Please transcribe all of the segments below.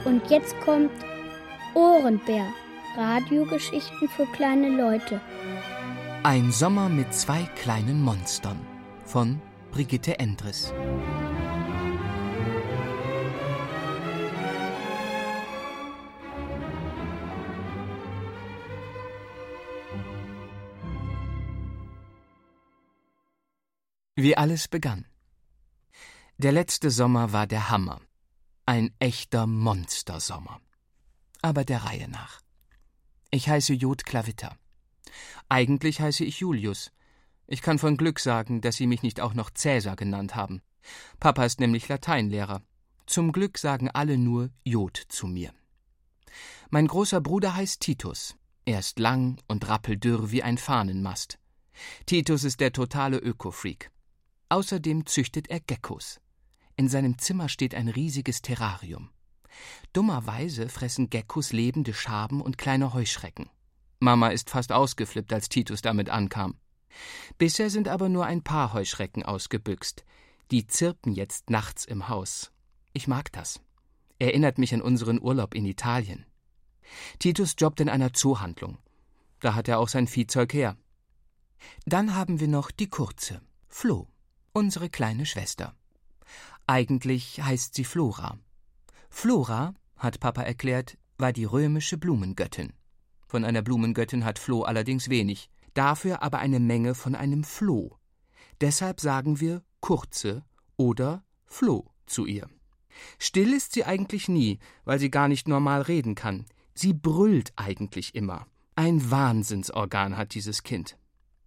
Und jetzt kommt Ohrenbär. Radiogeschichten für kleine Leute. Ein Sommer mit 2 kleinen Monstern von Brigitte Endres. Wie alles begann. Der letzte Sommer war der Hammer. Ein echter Monstersommer. Aber der Reihe nach. Ich heiße Jod Klavitter. Eigentlich heiße ich Julius. Ich kann von Glück sagen, dass Sie mich nicht auch noch Cäsar genannt haben. Papa ist nämlich Lateinlehrer. Zum Glück sagen alle nur Jod zu mir. Mein großer Bruder heißt Titus. Er ist lang und rappeldürr wie ein Fahnenmast. Titus ist der totale Öko-Freak. Außerdem züchtet er Geckos. In seinem Zimmer steht ein riesiges Terrarium. Dummerweise fressen Geckos lebende Schaben und kleine Heuschrecken. Mama ist fast ausgeflippt, als Titus damit ankam. Bisher sind aber nur ein paar Heuschrecken ausgebüxt. Die zirpen jetzt nachts im Haus. Ich mag das. Erinnert mich an unseren Urlaub in Italien. Titus jobbt in einer Zoohandlung. Da hat er auch sein Viehzeug her. Dann haben wir noch die Kurze, Flo, unsere kleine Schwester. Eigentlich heißt sie Flora. Flora, hat Papa erklärt, war die römische Blumengöttin. Von einer Blumengöttin hat Flo allerdings wenig, dafür aber eine Menge von einem Floh. Deshalb sagen wir Kurze oder Flo zu ihr. Still ist sie eigentlich nie, weil sie gar nicht normal reden kann. Sie brüllt eigentlich immer. Ein Wahnsinnsorgan hat dieses Kind.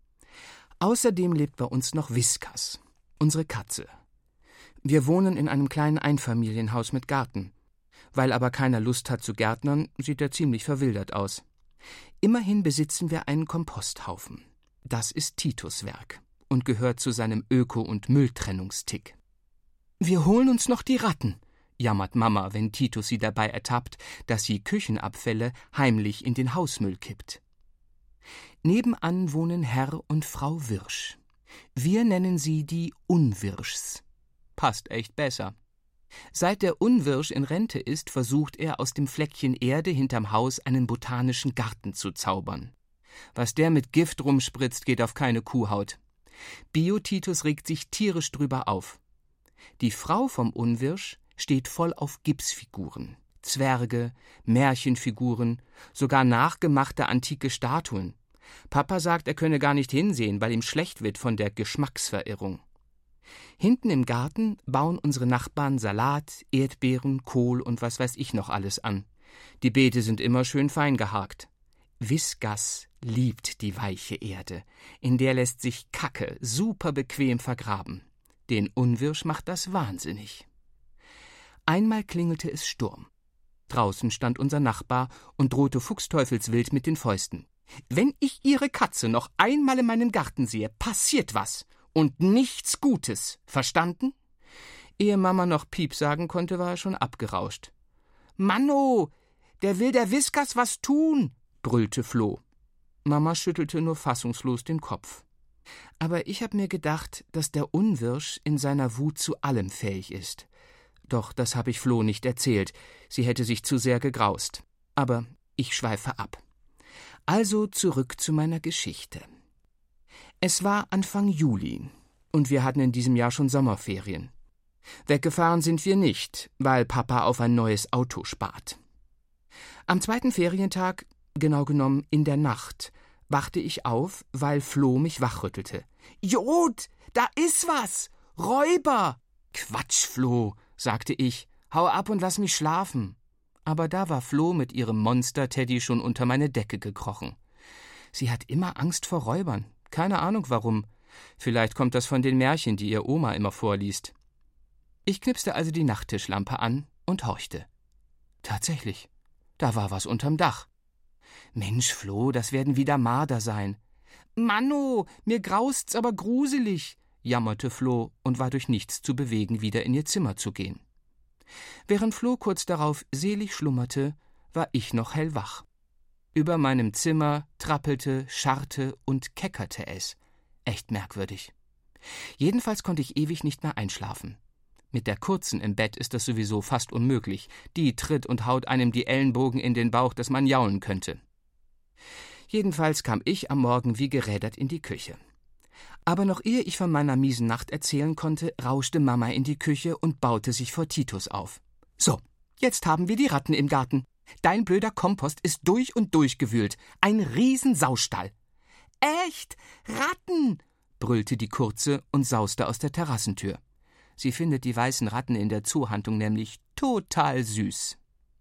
Außerdem lebt bei uns noch Whiskas, unsere Katze. Wir wohnen in einem kleinen Einfamilienhaus mit Garten. Weil aber keiner Lust hat zu gärtnern, sieht er ziemlich verwildert aus. Immerhin besitzen wir einen Komposthaufen. Das ist Titus Werk und gehört zu seinem Öko- und Mülltrennungstick. Wir holen uns noch die Ratten, jammert Mama, wenn Titus sie dabei ertappt, dass sie Küchenabfälle heimlich in den Hausmüll kippt. Nebenan wohnen Herr und Frau Wirsch. Wir nennen sie die Unwirschs. Passt echt besser. Seit der Unwirsch in Rente ist, versucht er, aus dem Fleckchen Erde hinterm Haus einen botanischen Garten zu zaubern. Was der mit Gift rumspritzt, geht auf keine Kuhhaut. Bio-Titus regt sich tierisch drüber auf. Die Frau vom Unwirsch steht voll auf Gipsfiguren, Zwerge, Märchenfiguren, sogar nachgemachte antike Statuen. Papa sagt, er könne gar nicht hinsehen, weil ihm schlecht wird von der Geschmacksverirrung. Hinten im Garten bauen unsere Nachbarn Salat, Erdbeeren, Kohl und was weiß ich noch alles an. Die Beete sind immer schön fein gehakt. Whiskas liebt die weiche Erde. In der lässt sich Kacke super bequem vergraben. Den Unwirsch macht das wahnsinnig. Einmal klingelte es Sturm. Draußen stand unser Nachbar und drohte fuchsteufelswild mit den Fäusten. »Wenn ich Ihre Katze noch einmal in meinem Garten sehe, passiert was. Und nichts Gutes. Verstanden?« Ehe Mama noch Piep sagen konnte, war er schon abgerauscht. »Manno, der will der Whiskas was tun«, brüllte Flo. Mama schüttelte nur fassungslos den Kopf. Aber ich habe mir gedacht, dass der Unwirsch in seiner Wut zu allem fähig ist. Doch das habe ich Flo nicht erzählt. Sie hätte sich zu sehr gegraust. Aber ich schweife ab. Also zurück zu meiner Geschichte. Es war Anfang Juli und wir hatten in diesem Jahr schon Sommerferien. Weggefahren sind wir nicht, weil Papa auf ein neues Auto spart. Am 2. Ferientag, genau genommen in der Nacht, wachte ich auf, weil Flo mich wachrüttelte. »Jod, da ist was! Räuber!« »Quatsch, Flo«, sagte ich, »hau ab und lass mich schlafen.« Aber da war Flo mit ihrem Monster-Teddy schon unter meine Decke gekrochen. Sie hat immer Angst vor Räubern. Keine Ahnung warum. Vielleicht kommt das von den Märchen, die ihr Oma immer vorliest. Ich knipste also die Nachttischlampe an und horchte. Tatsächlich, da war was unterm Dach. Mensch, Flo, das werden wieder Marder sein. Manno, mir graust's aber gruselig, jammerte Flo und war durch nichts zu bewegen, wieder in ihr Zimmer zu gehen. Während Flo kurz darauf selig schlummerte, war ich noch hellwach. Über meinem Zimmer trappelte, scharrte und keckerte es. Echt merkwürdig. Jedenfalls konnte ich ewig nicht mehr einschlafen. Mit der kurzen im Bett ist das sowieso fast unmöglich. Die tritt und haut einem die Ellenbogen in den Bauch, dass man jaulen könnte. Jedenfalls kam ich am Morgen wie gerädert in die Küche. Aber noch ehe ich von meiner miesen Nacht erzählen konnte, rauschte Mama in die Küche und baute sich vor Titus auf. »So, jetzt haben wir die Ratten im Garten. Dein blöder Kompost ist durch und durch gewühlt. Ein Riesensaustall.« »Echt? Ratten?« brüllte die Kurze und sauste aus der Terrassentür. Sie findet die weißen Ratten in der Zuhandlung nämlich total süß.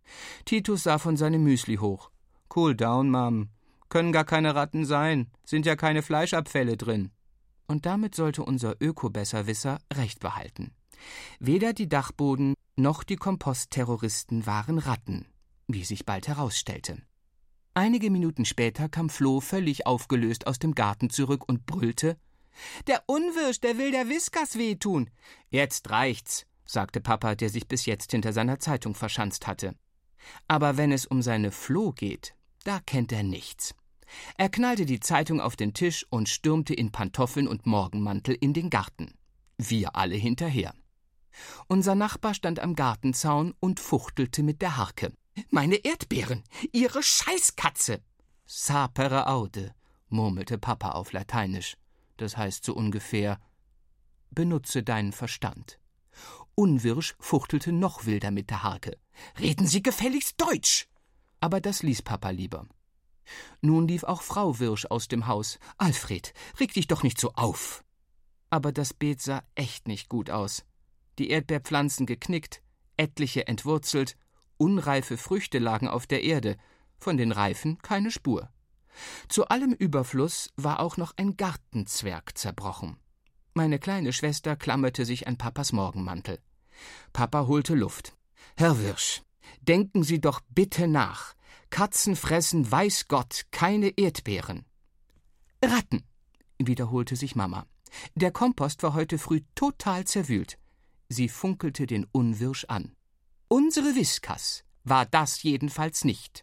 Titus sah von seinem Müsli hoch. »Cool down, Mom. Können gar keine Ratten sein. Sind ja keine Fleischabfälle drin.« Und damit sollte unser Öko-Besserwisser recht behalten. Weder die Dachboden noch die Kompostterroristen waren Ratten, wie sich bald herausstellte. Einige Minuten später kam Flo völlig aufgelöst aus dem Garten zurück und brüllte: »Der Unwirsch, der will der Whiskas wehtun!« »Jetzt reicht's«, sagte Papa, der sich bis jetzt hinter seiner Zeitung verschanzt hatte. Aber wenn es um seine Flo geht, da kennt er nichts. Er knallte die Zeitung auf den Tisch und stürmte in Pantoffeln und Morgenmantel in den Garten. Wir alle hinterher. Unser Nachbar stand am Gartenzaun und fuchtelte mit der Harke. »Meine Erdbeeren! Ihre Scheißkatze!« »Sapere aude«, murmelte Papa auf Lateinisch. Das heißt so ungefähr: »Benutze deinen Verstand.« Unwirsch fuchtelte noch wilder mit der Harke. »Reden Sie gefälligst Deutsch!« Aber das ließ Papa lieber. Nun lief auch Frau Wirsch aus dem Haus. »Alfred, reg dich doch nicht so auf!« Aber das Beet sah echt nicht gut aus. Die Erdbeerpflanzen geknickt, etliche entwurzelt, unreife Früchte lagen auf der Erde, von den Reifen keine Spur. Zu allem Überfluss war auch noch ein Gartenzwerg zerbrochen. Meine kleine Schwester klammerte sich an Papas Morgenmantel. Papa holte Luft. »Herr Wirsch, denken Sie doch bitte nach. Katzen fressen, weiß Gott, keine Erdbeeren.« »Ratten«, wiederholte sich Mama. »Der Kompost war heute früh total zerwühlt.« Sie funkelte den Unwirsch an. »Unsere Whiskas war das jedenfalls nicht.«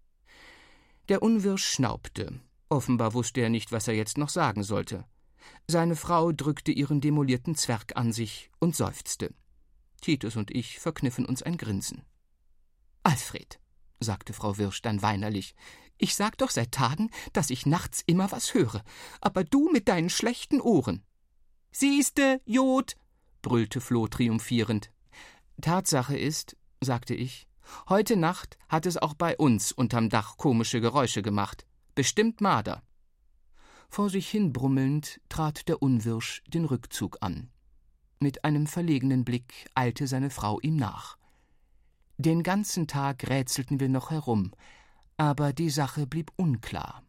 Der Unwirsch schnaubte. Offenbar wusste er nicht, was er jetzt noch sagen sollte. Seine Frau drückte ihren demolierten Zwerg an sich und seufzte. Titus und ich verkniffen uns ein Grinsen. »Alfred«, sagte Frau Wirsch dann weinerlich, »ich sag doch seit Tagen, dass ich nachts immer was höre, aber du mit deinen schlechten Ohren.« »Siehste, Jod«, brüllte Flo triumphierend. »Tatsache ist«, sagte ich, »heute Nacht hat es auch bei uns unterm Dach komische Geräusche gemacht. Bestimmt Marder.« Vor sich hin brummelnd trat der Unwirsch den Rückzug an. Mit einem verlegenen Blick eilte seine Frau ihm nach. Den ganzen Tag rätselten wir noch herum, aber die Sache blieb unklar.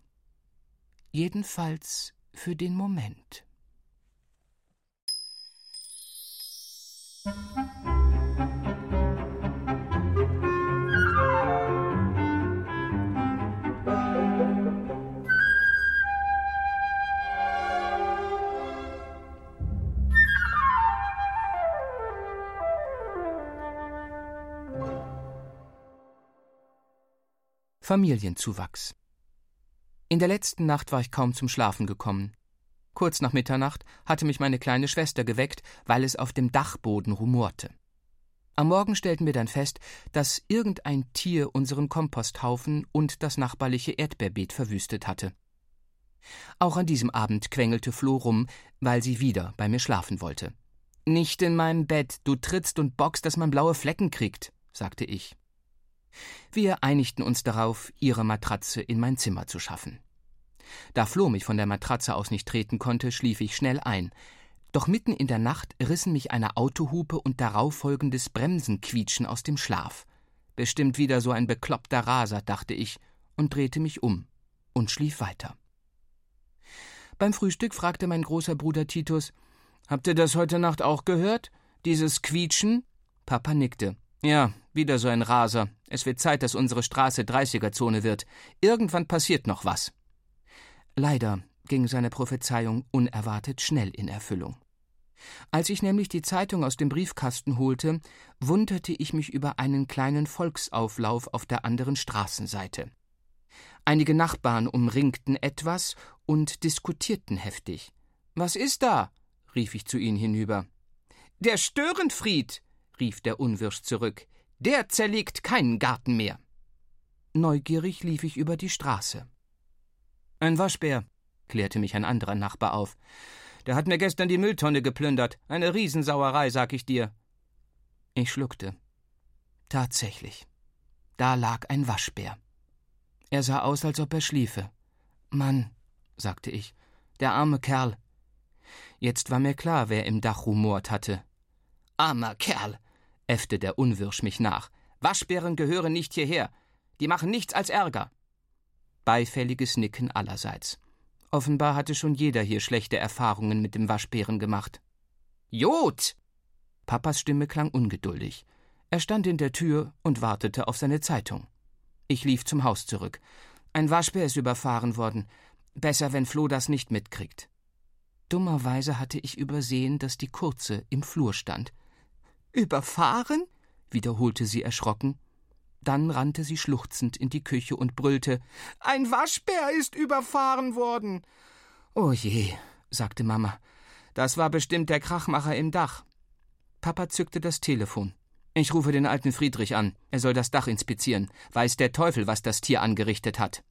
Jedenfalls für den Moment. Familienzuwachs. In der letzten Nacht war ich kaum zum Schlafen gekommen. Kurz nach Mitternacht hatte mich meine kleine Schwester geweckt, weil es auf dem Dachboden rumorte. Am Morgen stellten wir dann fest, dass irgendein Tier unseren Komposthaufen und das nachbarliche Erdbeerbeet verwüstet hatte. Auch an diesem Abend quengelte Flo rum, weil sie wieder bei mir schlafen wollte. »Nicht in mein Bett, du trittst und bockst, dass man blaue Flecken kriegt«, sagte ich. Wir einigten uns darauf, ihre Matratze in mein Zimmer zu schaffen. Da Flo mich von der Matratze aus nicht treten konnte, schlief ich schnell ein. Doch mitten in der Nacht rissen mich eine Autohupe und darauf folgendes Bremsenquietschen aus dem Schlaf. Bestimmt wieder so ein bekloppter Raser, dachte ich, und drehte mich um und schlief weiter. Beim Frühstück fragte mein großer Bruder Titus: »Habt ihr das heute Nacht auch gehört? Dieses Quietschen?« Papa nickte. »Ja, wieder so ein Raser. Es wird Zeit, dass unsere Straße 30er-Zone wird. Irgendwann passiert noch was.« Leider ging seine Prophezeiung unerwartet schnell in Erfüllung. Als ich nämlich die Zeitung aus dem Briefkasten holte, wunderte ich mich über einen kleinen Volksauflauf auf der anderen Straßenseite. Einige Nachbarn umringten etwas und diskutierten heftig. »Was ist da?« rief ich zu ihnen hinüber. Der Störenfried, rief der Unwirsch zurück, der zerlegt keinen Garten mehr. Neugierig lief ich über die Straße. Ein Waschbär, klärte mich ein anderer Nachbar auf. Der hat mir gestern die Mülltonne geplündert. Eine Riesensauerei, sag ich dir. Ich schluckte. Tatsächlich. Da lag ein Waschbär. Er sah aus, als ob er schliefe. Mann, sagte ich, der arme Kerl. Jetzt war mir klar, wer im Dach rumort hatte. Armer Kerl, äffte der Unwirsch mich nach. Waschbären gehören nicht hierher. Die machen nichts als Ärger. Beifälliges Nicken allerseits. Offenbar hatte schon jeder hier schlechte Erfahrungen mit dem Waschbären gemacht. Jod! Papas Stimme klang ungeduldig. Er stand in der Tür und wartete auf seine Zeitung. Ich lief zum Haus zurück. Ein Waschbär ist überfahren worden. Besser, wenn Flo das nicht mitkriegt. Dummerweise hatte ich übersehen, dass die Kurze im Flur stand. »Überfahren?« wiederholte sie erschrocken. Dann rannte sie schluchzend in die Küche und brüllte, »Ein Waschbär ist überfahren worden!« »Oh je«, sagte Mama, »das war bestimmt der Krachmacher im Dach.« Papa zückte das Telefon. »Ich rufe den alten Friedrich an. Er soll das Dach inspizieren. Weiß der Teufel, was das Tier angerichtet hat.«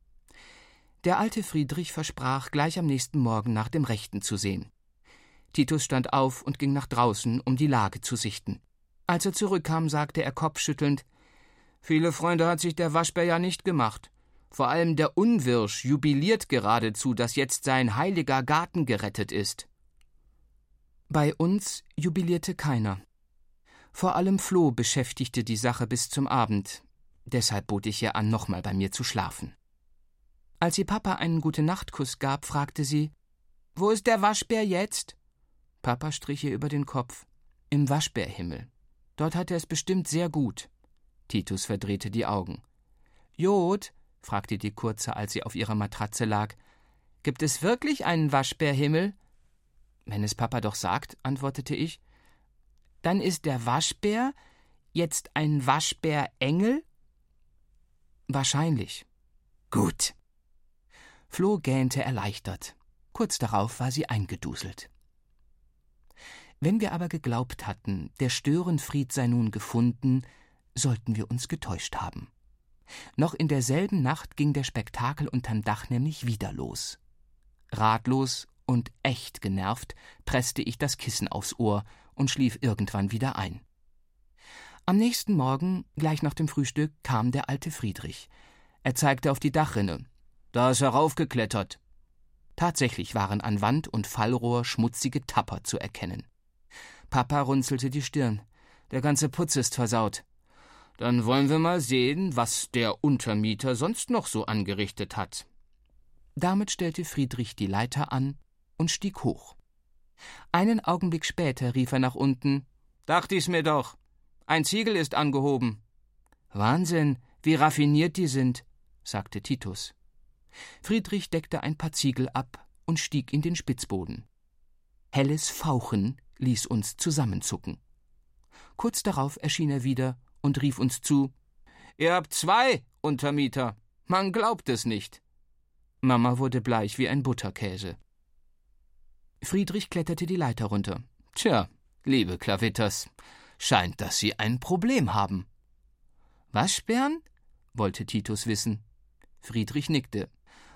Der alte Friedrich versprach, gleich am nächsten Morgen nach dem Rechten zu sehen. Titus stand auf und ging nach draußen, um die Lage zu sichten. Als er zurückkam, sagte er kopfschüttelnd, »Viele Freunde hat sich der Waschbär ja nicht gemacht. Vor allem der Unwirsch jubiliert geradezu, dass jetzt sein heiliger Garten gerettet ist.« Bei uns jubilierte keiner. Vor allem Flo beschäftigte die Sache bis zum Abend. Deshalb bot ich ihr an, nochmal bei mir zu schlafen. Als ihr Papa einen Gute-Nacht-Kuss gab, fragte sie, »Wo ist der Waschbär jetzt?« Papa strich ihr über den Kopf. »Im Waschbärhimmel. Dort hat er es bestimmt sehr gut.« Titus verdrehte die Augen. »Jod«, fragte die Kurze, als sie auf ihrer Matratze lag, »gibt es wirklich einen Waschbärhimmel?« »Wenn es Papa doch sagt«, antwortete ich. »Dann ist der Waschbär jetzt ein Waschbärengel?« »Wahrscheinlich.« »Gut.« Flo gähnte erleichtert. Kurz darauf war sie eingeduselt. Wenn wir aber geglaubt hatten, der Störenfried sei nun gefunden, sollten wir uns getäuscht haben. Noch in derselben Nacht ging der Spektakel unterm Dach nämlich wieder los. Ratlos und echt genervt presste ich das Kissen aufs Ohr und schlief irgendwann wieder ein. Am nächsten Morgen, gleich nach dem Frühstück, kam der alte Friedrich. Er zeigte auf die Dachrinne. »Da ist er raufgeklettert.« Tatsächlich waren an Wand und Fallrohr schmutzige Tapper zu erkennen. Papa runzelte die Stirn. »Der ganze Putz ist versaut.« »Dann wollen wir mal sehen, was der Untermieter sonst noch so angerichtet hat.« Damit stellte Friedrich die Leiter an und stieg hoch. Einen Augenblick später rief er nach unten, »Dachte ich's mir doch. Ein Ziegel ist angehoben.« »Wahnsinn, wie raffiniert die sind«, sagte Titus. Friedrich deckte ein paar Ziegel ab und stieg in den Spitzboden. Helles Fauchen ließ uns zusammenzucken. Kurz darauf erschien er wieder und rief uns zu, »Ihr habt 2 Untermieter. Man glaubt es nicht.« Mama wurde bleich wie ein Butterkäse. Friedrich kletterte die Leiter runter. »Tja, liebe Klavitters, scheint, dass Sie ein Problem haben.« »Waschbären?« wollte Titus wissen. Friedrich nickte.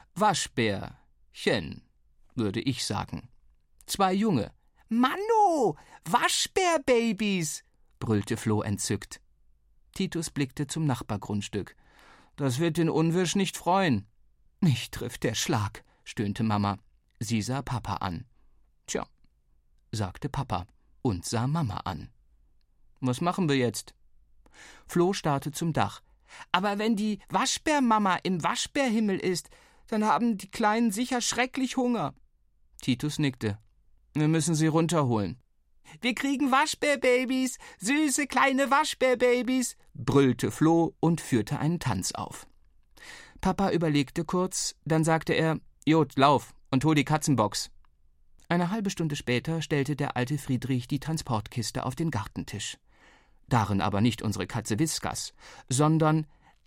»Waschbärchen, würde ich sagen. 2 Junge.« »Manno, Waschbärbabys«, brüllte Flo entzückt. Titus blickte zum Nachbargrundstück. »Das wird den Unwirsch nicht freuen.« »Mich trifft der Schlag«, stöhnte Mama. Sie sah Papa an. »Tja«, sagte Papa und sah Mama an. »Was machen wir jetzt?« Flo starrte zum Dach. »Aber wenn die Waschbärmama im Waschbärhimmel ist, dann haben die Kleinen sicher schrecklich Hunger.« Titus nickte. »Wir müssen sie runterholen.« »Wir kriegen Waschbärbabys, süße kleine Waschbärbabys«, brüllte Flo und führte einen Tanz auf. Papa überlegte kurz, dann sagte er, »Jod, lauf und hol die Katzenbox.« Eine halbe Stunde später stellte der alte Friedrich die Transportkiste auf den Gartentisch. Darin aber nicht unsere Katze Whiskas, sondern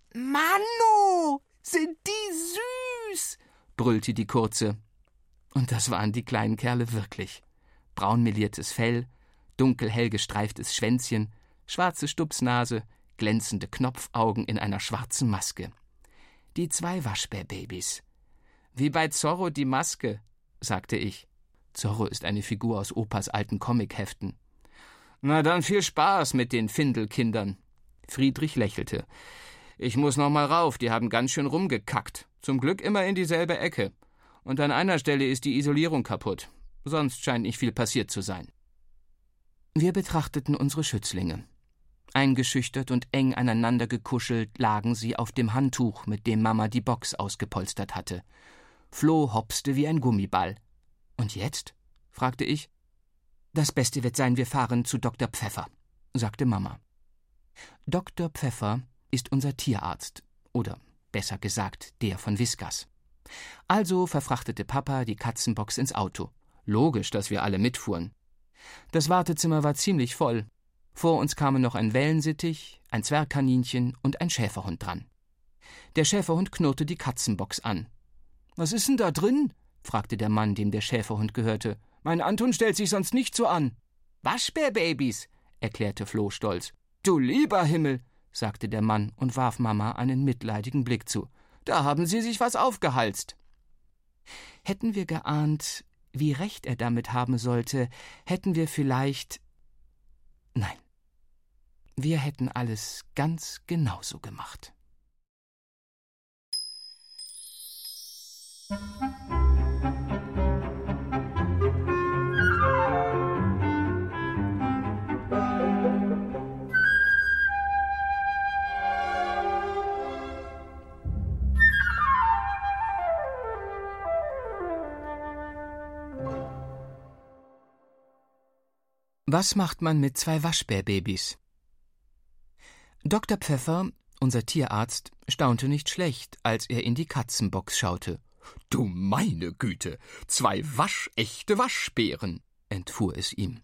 »Manno, sind die süß«, brüllte die Kurze. Und das waren die kleinen Kerle wirklich. Braunmeliertes Fell, dunkelhell gestreiftes Schwänzchen, schwarze Stupsnase, glänzende Knopfaugen in einer schwarzen Maske. Die 2 Waschbärbabys. »Wie bei Zorro die Maske«, sagte ich. Zorro ist eine Figur aus Opas alten Comicheften. »Na dann viel Spaß mit den Findelkindern.« Friedrich lächelte. »Ich muss noch mal rauf, die haben ganz schön rumgekackt. Zum Glück immer in dieselbe Ecke. Und an einer Stelle ist die Isolierung kaputt. Sonst scheint nicht viel passiert zu sein.« Wir betrachteten unsere Schützlinge. Eingeschüchtert und eng aneinander gekuschelt lagen sie auf dem Handtuch, mit dem Mama die Box ausgepolstert hatte. Flo hopste wie ein Gummiball. »Und jetzt?« fragte ich. »Das Beste wird sein, wir fahren zu Dr. Pfeffer«, sagte Mama. Dr. Pfeffer ist unser Tierarzt, oder besser gesagt, der von Whiskas. Also verfrachtete Papa die Katzenbox ins Auto. Logisch, dass wir alle mitfuhren. Das Wartezimmer war ziemlich voll. Vor uns kamen noch ein Wellensittich, ein Zwergkaninchen und ein Schäferhund dran. Der Schäferhund knurrte die Katzenbox an. »Was ist denn da drin?« fragte der Mann, dem der Schäferhund gehörte. »Mein Anton stellt sich sonst nicht so an.« »Waschbärbabys«, erklärte Flo stolz. »Du lieber Himmel«, sagte der Mann und warf Mama einen mitleidigen Blick zu. »Da haben Sie sich was aufgehalst.« Hätten wir geahnt, wie recht er damit haben sollte, hätten wir vielleicht... Nein, wir hätten alles ganz genauso gemacht. Was macht man mit 2 Waschbärbabys? Dr. Pfeffer, unser Tierarzt, staunte nicht schlecht, als er in die Katzenbox schaute. »Du meine Güte, 2 waschechte Waschbären«, entfuhr es ihm.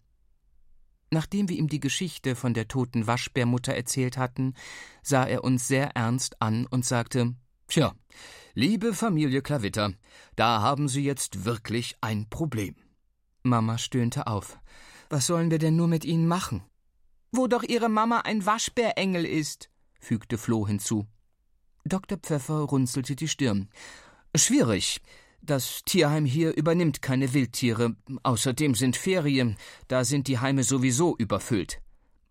Nachdem wir ihm die Geschichte von der toten Waschbärmutter erzählt hatten, sah er uns sehr ernst an und sagte: »Tja, liebe Familie Klavitter, da haben Sie jetzt wirklich ein Problem.« Mama stöhnte auf. »Was sollen wir denn nur mit Ihnen machen?« »Wo doch Ihre Mama ein Waschbärengel ist«, fügte Flo hinzu. Dr. Pfeffer runzelte die Stirn. »Schwierig. Das Tierheim hier übernimmt keine Wildtiere. Außerdem sind Ferien. Da sind die Heime sowieso überfüllt.«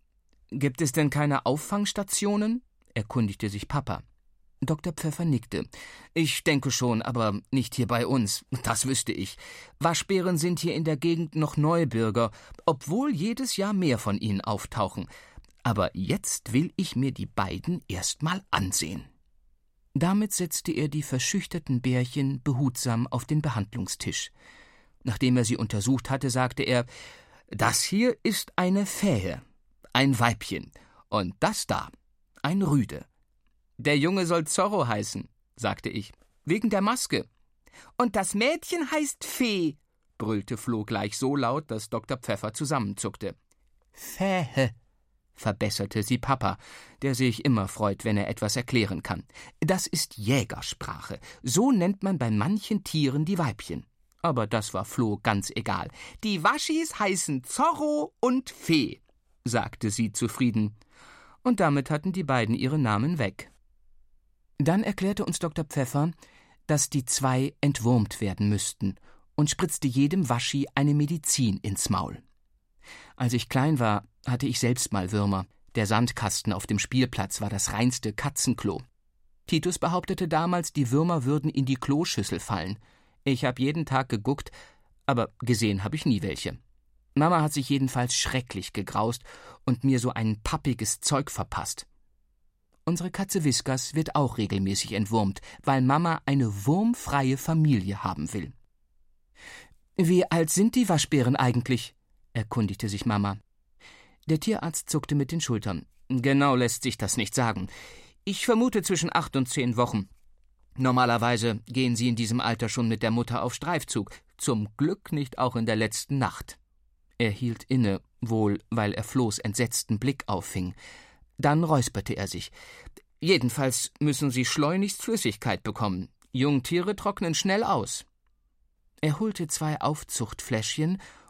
»Gibt es denn keine Auffangstationen?« erkundigte sich Papa. Dr. Pfeffer nickte. »Ich denke schon, aber nicht hier bei uns. Das wüsste ich. Waschbären sind hier in der Gegend noch Neubürger, obwohl jedes Jahr mehr von ihnen auftauchen. Aber jetzt will ich mir die beiden erst mal ansehen.« Damit setzte er die verschüchterten Bärchen behutsam auf den Behandlungstisch. Nachdem er sie untersucht hatte, sagte er: »Das hier ist eine Fähe, ein Weibchen, und das da, ein Rüde.« »Der Junge soll Zorro heißen«, sagte ich, »wegen der Maske.« »Und das Mädchen heißt Fee«, brüllte Flo gleich so laut, dass Dr. Pfeffer zusammenzuckte. »Fähe«, verbesserte sie Papa, der sich immer freut, wenn er etwas erklären kann. »Das ist Jägersprache. So nennt man bei manchen Tieren die Weibchen.« Aber das war Flo ganz egal. »Die Waschis heißen Zorro und Fee«, sagte sie zufrieden. Und damit hatten die beiden ihre Namen weg. Dann erklärte uns Dr. Pfeffer, dass die 2 entwurmt werden müssten und spritzte jedem Waschi eine Medizin ins Maul. Als ich klein war, hatte ich selbst mal Würmer. Der Sandkasten auf dem Spielplatz war das reinste Katzenklo. Titus behauptete damals, die Würmer würden in die Kloschüssel fallen. Ich habe jeden Tag geguckt, aber gesehen habe ich nie welche. Mama hat sich jedenfalls schrecklich gegraust und mir so ein pappiges Zeug verpasst. Unsere Katze Whiskas wird auch regelmäßig entwurmt, weil Mama eine wurmfreie Familie haben will. »Wie alt sind die Waschbären eigentlich?« erkundigte sich Mama. Der Tierarzt zuckte mit den Schultern. »Genau lässt sich das nicht sagen. Ich vermute zwischen 8 und 10 Wochen. Normalerweise gehen sie in diesem Alter schon mit der Mutter auf Streifzug. Zum Glück nicht auch in der letzten Nacht.« Er hielt inne, wohl weil er Flohs entsetzten Blick auffing. Dann räusperte er sich. »Jedenfalls müssen sie schleunigst Flüssigkeit bekommen. Jungtiere trocknen schnell aus.« Er holte 2 Aufzuchtfläschchen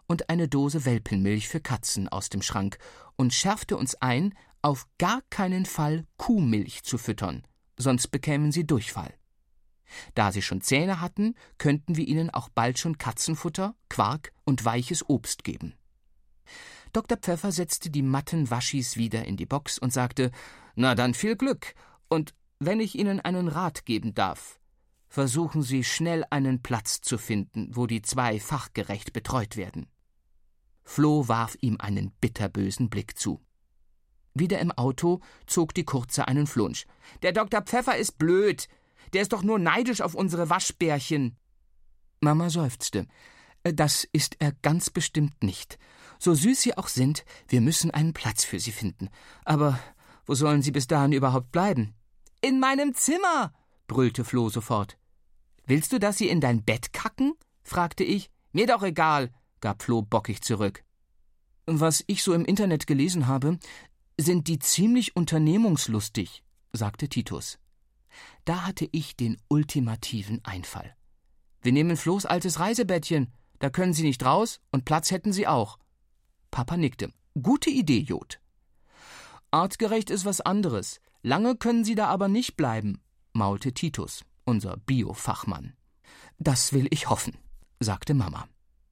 und eine Dose Welpenmilch für Katzen aus dem Schrank und schärfte uns ein, auf gar keinen Fall Kuhmilch zu füttern, sonst bekämen sie Durchfall. Da sie schon Zähne hatten, könnten wir ihnen auch bald schon Katzenfutter, Quark und weiches Obst geben. Dr. Pfeffer setzte die matten Waschis wieder in die Box und sagte: »Na dann viel Glück, und wenn ich Ihnen einen Rat geben darf, versuchen Sie schnell einen Platz zu finden, wo die 2 fachgerecht betreut werden.« Floh warf ihm einen bitterbösen Blick zu. Wieder im Auto zog die Kurze einen Flunsch. »Der Dr. Pfeffer ist blöd. Der ist doch nur neidisch auf unsere Waschbärchen.« Mama seufzte. »Das ist er ganz bestimmt nicht. So süß sie auch sind, wir müssen einen Platz für sie finden. Aber wo sollen sie bis dahin überhaupt bleiben?« »In meinem Zimmer«, brüllte Floh sofort. »Willst du, dass sie in dein Bett kacken?« fragte ich. »Mir doch egal«, gab Floh bockig zurück. »Was ich so im Internet gelesen habe, sind die ziemlich unternehmungslustig«, sagte Titus. Da hatte ich den ultimativen Einfall. »Wir nehmen Flohs altes Reisebettchen, da können Sie nicht raus und Platz hätten Sie auch.« Papa nickte. »Gute Idee, Jod.« »Artgerecht ist was anderes. Lange können Sie da aber nicht bleiben«, maulte Titus, unser Bio-Fachmann. »Das will ich hoffen«, sagte Mama.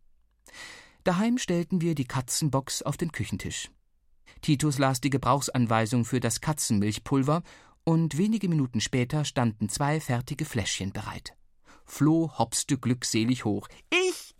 Daheim stellten wir die Katzenbox auf den Küchentisch. Titus las die Gebrauchsanweisung für das Katzenmilchpulver und wenige Minuten später standen 2 fertige Fläschchen bereit. Floh hopste glückselig hoch. »Ich!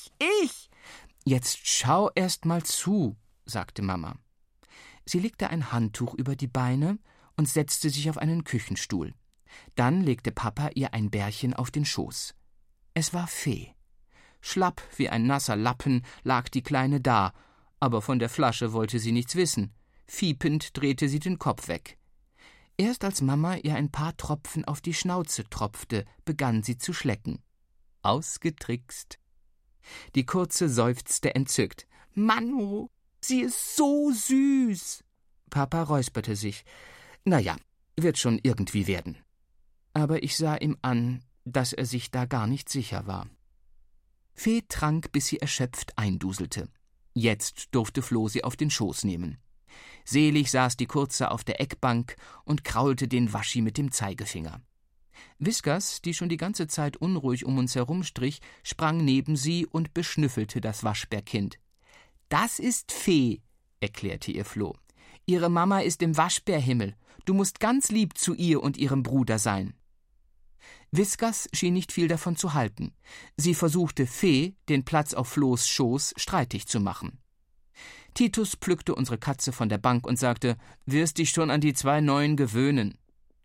»Jetzt schau erst mal zu«, sagte Mama. Sie legte ein Handtuch über die Beine und setzte sich auf einen Küchenstuhl. Dann legte Papa ihr ein Bärchen auf den Schoß. Es war Fee. Schlapp wie ein nasser Lappen lag die Kleine da, aber von der Flasche wollte sie nichts wissen. Fiepend drehte sie den Kopf weg. Erst als Mama ihr ein paar Tropfen auf die Schnauze tropfte, begann sie zu schlecken. Ausgetrickst. Die Kurze seufzte entzückt. »Manu, sie ist so süß!« Papa räusperte sich. »Na ja, wird schon irgendwie werden.« Aber ich sah ihm an, dass er sich da gar nicht sicher war. Fee trank, bis sie erschöpft einduselte. Jetzt durfte Floh sie auf den Schoß nehmen. Selig saß die Kurze auf der Eckbank und kraulte den Waschi mit dem Zeigefinger. Whiskas, die schon die ganze Zeit unruhig um uns herumstrich, sprang neben sie und beschnüffelte das Waschbärkind. »Das ist Fee«, erklärte ihr Floh. »Ihre Mama ist im Waschbärhimmel. Du musst ganz lieb zu ihr und ihrem Bruder sein.« Whiskas schien nicht viel davon zu halten. Sie versuchte Fee, den Platz auf Flohs Schoß, streitig zu machen. Titus pflückte unsere Katze von der Bank und sagte: »Wirst dich schon an die 2 Neuen gewöhnen.«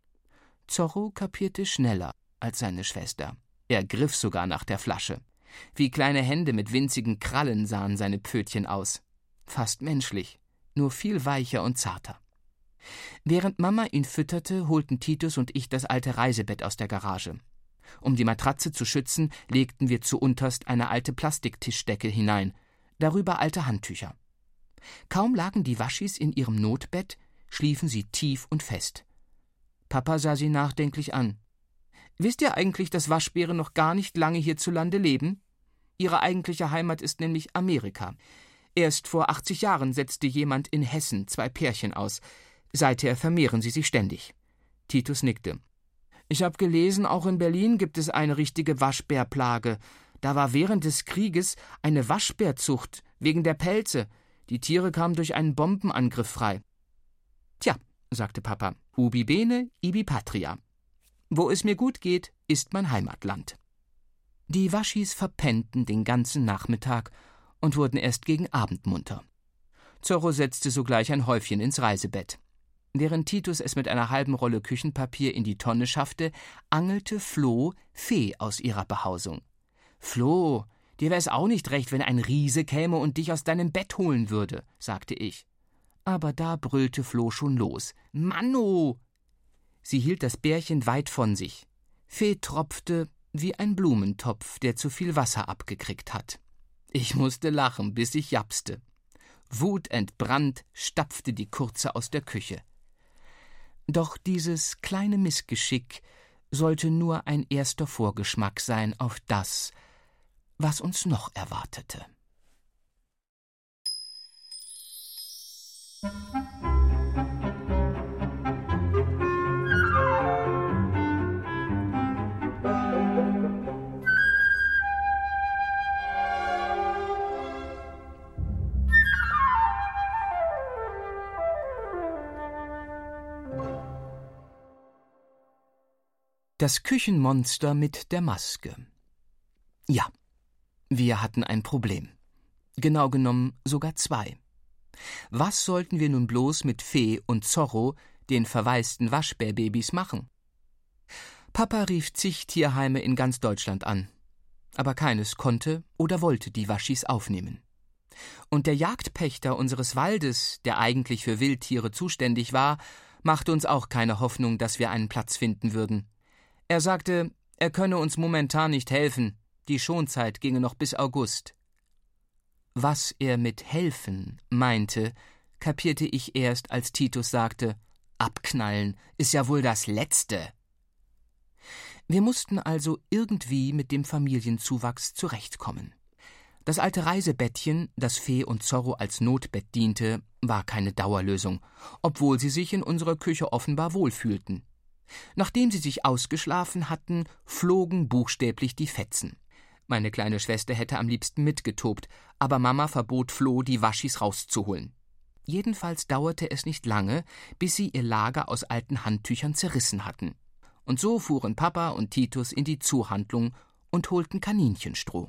Zorro kapierte schneller als seine Schwester. Er griff sogar nach der Flasche. Wie kleine Hände mit winzigen Krallen sahen seine Pfötchen aus. Fast menschlich, nur viel weicher und zarter. Während Mama ihn fütterte, holten Titus und ich das alte Reisebett aus der Garage. Um die Matratze zu schützen, legten wir zuunterst eine alte Plastiktischdecke hinein, darüber alte Handtücher. Kaum lagen die Waschis in ihrem Notbett, schliefen sie tief und fest. Papa sah sie nachdenklich an. »Wisst ihr eigentlich, dass Waschbären noch gar nicht lange hierzulande leben? Ihre eigentliche Heimat ist nämlich Amerika. Erst vor 80 Jahren setzte jemand in Hessen 2 Pärchen aus. Seither vermehren sie sich ständig.« Titus nickte. »Ich habe gelesen, auch in Berlin gibt es eine richtige Waschbärplage. Da war während des Krieges eine Waschbärzucht, wegen der Pelze. Die Tiere kamen durch einen Bombenangriff frei.« »Tja«, sagte Papa, »ubi bene, ibi patria. Wo es mir gut geht, ist mein Heimatland.« Die Waschis verpennten den ganzen Nachmittag und wurden erst gegen Abend munter. Zorro setzte sogleich ein Häufchen ins Reisebett. Während Titus es mit einer halben Rolle Küchenpapier in die Tonne schaffte, angelte Floh Fee aus ihrer Behausung. »Floh, dir wär's auch nicht recht, wenn ein Riese käme und dich aus deinem Bett holen würde«, sagte ich. Aber da brüllte Floh schon los. »Manu!« Sie hielt das Bärchen weit von sich. Fee tropfte wie ein Blumentopf, der zu viel Wasser abgekriegt hat. Ich musste lachen, bis ich japste. Wutentbrannt stapfte die Kurze aus der Küche. Doch dieses kleine Missgeschick sollte nur ein erster Vorgeschmack sein auf das, was uns noch erwartete. Das Küchenmonster mit der Maske. Ja, wir hatten ein Problem. Genau genommen sogar 2. Was sollten wir nun bloß mit Fee und Zorro, den verwaisten Waschbärbabys, machen? Papa rief zig Tierheime in ganz Deutschland an. Aber keines konnte oder wollte die Waschis aufnehmen. Und der Jagdpächter unseres Waldes, der eigentlich für Wildtiere zuständig war, machte uns auch keine Hoffnung, dass wir einen Platz finden würden. Er sagte, er könne uns momentan nicht helfen, die Schonzeit ginge noch bis August. Was er mit helfen meinte, kapierte ich erst, als Titus sagte, abknallen ist ja wohl das Letzte. Wir mussten also irgendwie mit dem Familienzuwachs zurechtkommen. Das alte Reisebettchen, das Fee und Zorro als Notbett diente, war keine Dauerlösung, obwohl sie sich in unserer Küche offenbar wohlfühlten. Nachdem sie sich ausgeschlafen hatten, flogen buchstäblich die Fetzen. Meine kleine Schwester hätte am liebsten mitgetobt, aber Mama verbot Flo, die Waschis rauszuholen. Jedenfalls dauerte es nicht lange, bis sie ihr Lager aus alten Handtüchern zerrissen hatten. Und so fuhren Papa und Titus in die Zoohandlung und holten Kaninchenstroh.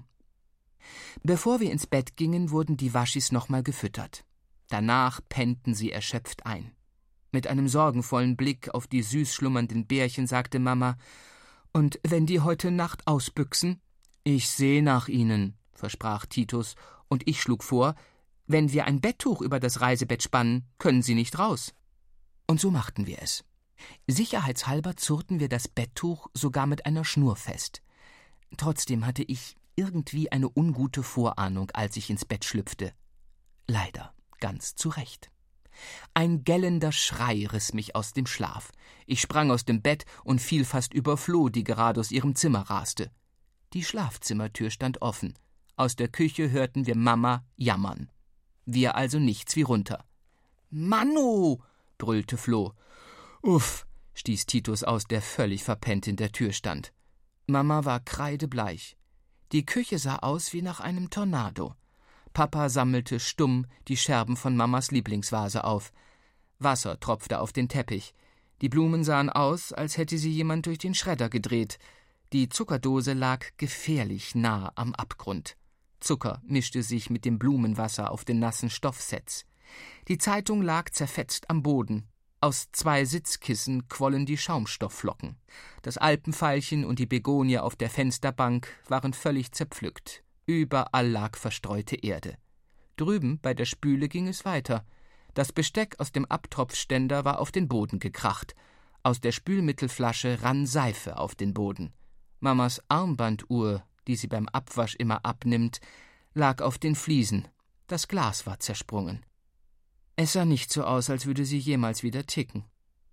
Bevor wir ins Bett gingen, wurden die Waschis nochmal gefüttert. Danach pennten sie erschöpft ein. Mit einem sorgenvollen Blick auf die süß schlummernden Bärchen sagte Mama, »Und wenn die heute Nacht ausbüchsen?« »Ich sehe nach ihnen«, versprach Titus, und ich schlug vor, »wenn wir ein Betttuch über das Reisebett spannen, können sie nicht raus.« Und so machten wir es. Sicherheitshalber zurrten wir das Betttuch sogar mit einer Schnur fest. Trotzdem hatte ich irgendwie eine ungute Vorahnung, als ich ins Bett schlüpfte. Leider ganz zu Recht. Ein gellender Schrei riss mich aus dem Schlaf. Ich sprang aus dem Bett und fiel fast über Flo, die gerade aus ihrem Zimmer raste. Die Schlafzimmertür stand offen. Aus der Küche hörten wir Mama jammern. Wir also nichts wie runter. »Manu«, brüllte Flo. »Uff«, stieß Titus aus, der völlig verpennt in der Tür stand. Mama war kreidebleich. Die Küche sah aus wie nach einem Tornado. Papa sammelte stumm die Scherben von Mamas Lieblingsvase auf. Wasser tropfte auf den Teppich. Die Blumen sahen aus, als hätte sie jemand durch den Schredder gedreht. Die Zuckerdose lag gefährlich nah am Abgrund. Zucker mischte sich mit dem Blumenwasser auf den nassen Stoffsets. Die Zeitung lag zerfetzt am Boden. Aus 2 Sitzkissen quollen die Schaumstoffflocken. Das Alpenveilchen und die Begonie auf der Fensterbank waren völlig zerpflückt. Überall lag verstreute Erde. Drüben bei der Spüle ging es weiter. Das Besteck aus dem Abtropfständer war auf den Boden gekracht. Aus der Spülmittelflasche rann Seife auf den Boden. Mamas Armbanduhr, die sie beim Abwasch immer abnimmt, lag auf den Fliesen. Das Glas war zersprungen. Es sah nicht so aus, als würde sie jemals wieder ticken.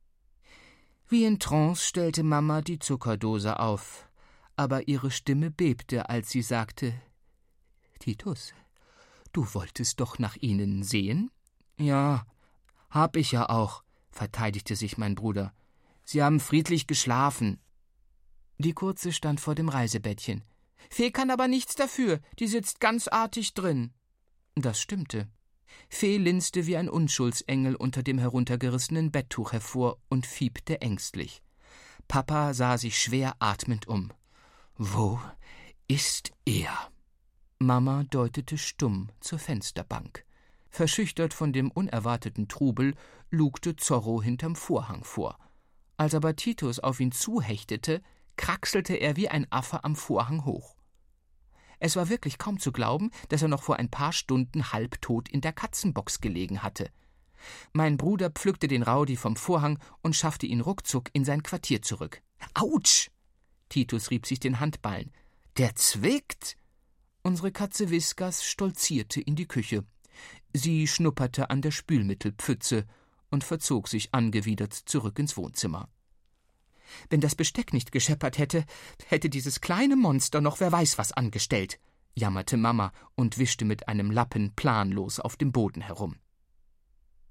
Wie in Trance stellte Mama die Zuckerdose auf, aber ihre Stimme bebte, als sie sagte, »Titus, du wolltest doch nach ihnen sehen?« »Ja, hab ich ja auch«, verteidigte sich mein Bruder. »Sie haben friedlich geschlafen.« Die Kurze stand vor dem Reisebettchen. »Fee kann aber nichts dafür, die sitzt ganz artig drin.« Das stimmte. Fee linste wie ein Unschuldsengel unter dem heruntergerissenen Betttuch hervor und fiebte ängstlich. Papa sah sich schwer atmend um. »Wo ist er?« Mama deutete stumm zur Fensterbank. Verschüchtert von dem unerwarteten Trubel lugte Zorro hinterm Vorhang vor. Als aber Titus auf ihn zuhechtete, kraxelte er wie ein Affe am Vorhang hoch. Es war wirklich kaum zu glauben, dass er noch vor ein paar Stunden halbtot in der Katzenbox gelegen hatte. Mein Bruder pflückte den Rowdy vom Vorhang und schaffte ihn ruckzuck in sein Quartier zurück. »Autsch!« Titus rieb sich den Handballen. »Der zwickt!« Unsere Katze Whiskas stolzierte in die Küche. Sie schnupperte an der Spülmittelpfütze und verzog sich angewidert zurück ins Wohnzimmer. Wenn das Besteck nicht gescheppert hätte, hätte dieses kleine Monster noch wer weiß was angestellt, jammerte Mama und wischte mit einem Lappen planlos auf dem Boden herum.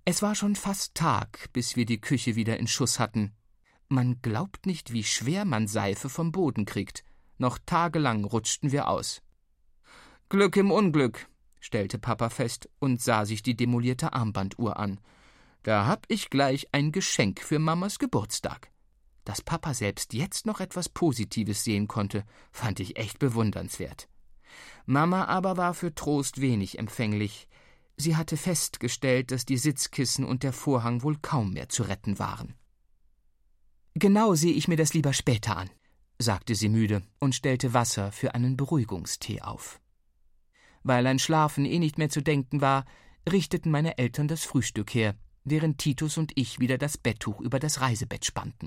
Es war schon fast Tag, bis wir die Küche wieder in Schuss hatten. Man glaubt nicht, wie schwer man Seife vom Boden kriegt. Noch tagelang rutschten wir aus. »Glück im Unglück«, stellte Papa fest und sah sich die demolierte Armbanduhr an. »Da hab ich gleich ein Geschenk für Mamas Geburtstag.« Dass Papa selbst jetzt noch etwas Positives sehen konnte, fand ich echt bewundernswert. Mama aber war für Trost wenig empfänglich. Sie hatte festgestellt, dass die Sitzkissen und der Vorhang wohl kaum mehr zu retten waren. »Genau sehe ich mir das lieber später an«, sagte sie müde und stellte Wasser für einen Beruhigungstee auf. Weil an Schlafen nicht mehr zu denken war, richteten meine Eltern das Frühstück her, während Titus und ich wieder das Betttuch über das Reisebett spannten.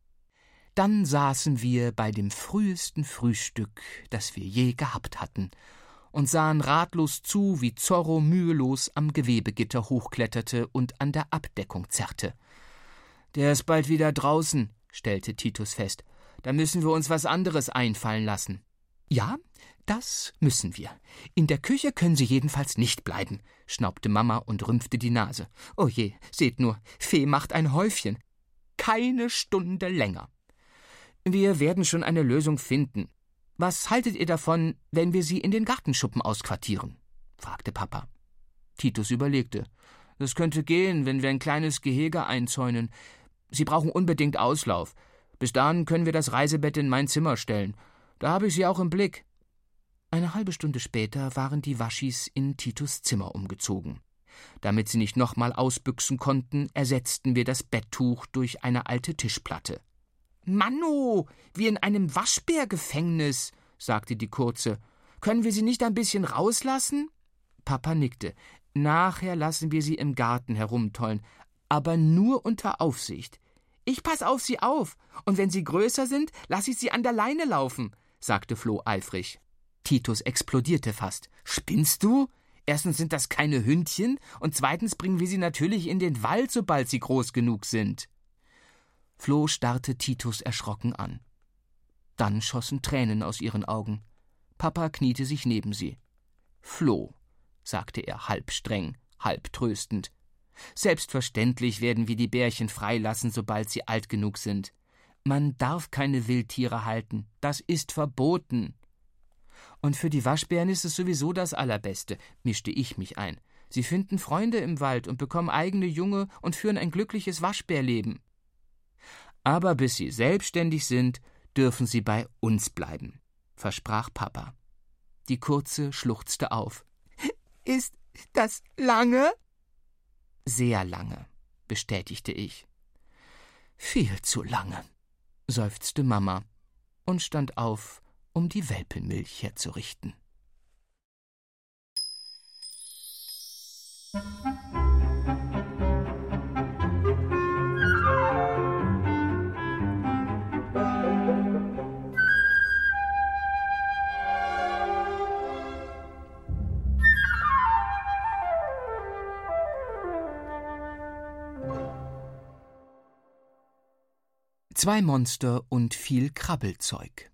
Dann saßen wir bei dem frühesten Frühstück, das wir je gehabt hatten, und sahen ratlos zu, wie Zorro mühelos am Gewebegitter hochkletterte und an der Abdeckung zerrte. »Der ist bald wieder draußen«, stellte Titus fest. »Da müssen wir uns was anderes einfallen lassen.« »Ja, das müssen wir. In der Küche können Sie jedenfalls nicht bleiben«, schnaubte Mama und rümpfte die Nase. »Oh je, seht nur, Fee macht ein Häufchen. Keine Stunde länger.« »Wir werden schon eine Lösung finden. Was haltet ihr davon, wenn wir sie in den Gartenschuppen ausquartieren?« fragte Papa. Titus überlegte. »Das könnte gehen, wenn wir ein kleines Gehege einzäunen. Sie brauchen unbedingt Auslauf. Bis dahin können wir das Reisebett in mein Zimmer stellen. Da habe ich sie auch im Blick.« Eine halbe Stunde später waren die Waschis in Titus Zimmer umgezogen. Damit sie nicht nochmal ausbüchsen konnten, ersetzten wir das Betttuch durch eine alte Tischplatte. »Manno, wie in einem Waschbärgefängnis«, sagte die Kurze. »Können wir sie nicht ein bisschen rauslassen?« Papa nickte. »Nachher lassen wir sie im Garten herumtollen, aber nur unter Aufsicht. Ich pass auf sie auf, und wenn sie größer sind, lass ich sie an der Leine laufen«, sagte Flo eifrig. Titus explodierte fast. »Spinnst du? Erstens sind das keine Hündchen, und zweitens bringen wir sie natürlich in den Wald, sobald sie groß genug sind.« Flo starrte Titus erschrocken an. Dann schossen Tränen aus ihren Augen. Papa kniete sich neben sie. »Flo«, sagte er halb streng, halb tröstend, »selbstverständlich werden wir die Bärchen freilassen, sobald sie alt genug sind. Man darf keine Wildtiere halten, das ist verboten.« »Und für die Waschbären ist es sowieso das Allerbeste«, mischte ich mich ein. »Sie finden Freunde im Wald und bekommen eigene Junge und führen ein glückliches Waschbärleben. Aber bis sie selbstständig sind, dürfen sie bei uns bleiben«, versprach Papa. Die Kurze schluchzte auf. »Ist das lange?« »Sehr lange«, bestätigte ich. »Viel zu lange«, seufzte Mama und stand auf, um die Welpenmilch herzurichten. Zwei Monster und viel Krabbelzeug.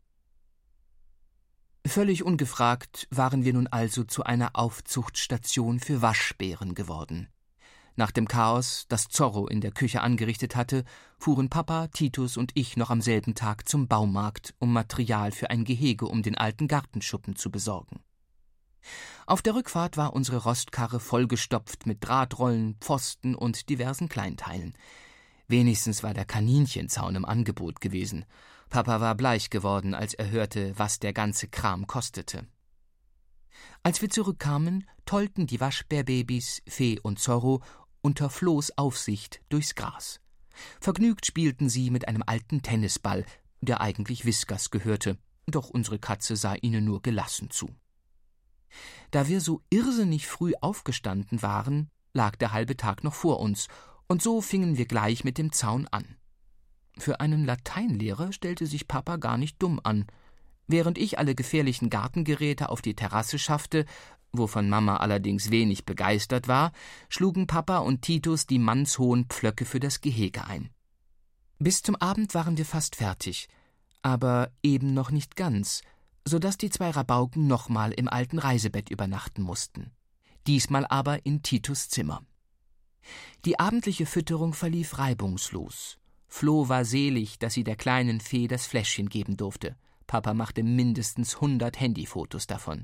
Völlig ungefragt waren wir nun also zu einer Aufzuchtstation für Waschbären geworden. Nach dem Chaos, das Zorro in der Küche angerichtet hatte, fuhren Papa, Titus und ich noch am selben Tag zum Baumarkt, um Material für ein Gehege um den alten Gartenschuppen zu besorgen. Auf der Rückfahrt war unsere Rostkarre vollgestopft mit Drahtrollen, Pfosten und diversen Kleinteilen. Wenigstens war der Kaninchenzaun im Angebot gewesen. Papa war bleich geworden, als er hörte, was der ganze Kram kostete. Als wir zurückkamen, tollten die Waschbärbabys, Fee und Zorro, unter Flohs Aufsicht durchs Gras. Vergnügt spielten sie mit einem alten Tennisball, der eigentlich Whiskas gehörte, doch unsere Katze sah ihnen nur gelassen zu. Da wir so irrsinnig früh aufgestanden waren, lag der halbe Tag noch vor uns, und so fingen wir gleich mit dem Zaun an. Für einen Lateinlehrer stellte sich Papa gar nicht dumm an. Während ich alle gefährlichen Gartengeräte auf die Terrasse schaffte, wovon Mama allerdings wenig begeistert war, schlugen Papa und Titus die mannshohen Pflöcke für das Gehege ein. Bis zum Abend waren wir fast fertig, aber eben noch nicht ganz, so dass die zwei Rabauken nochmal im alten Reisebett übernachten mussten. Diesmal aber in Titus Zimmer. Die abendliche Fütterung verlief reibungslos. Flo war selig, dass sie der kleinen Fee das Fläschchen geben durfte. Papa machte mindestens 100 Handyfotos davon.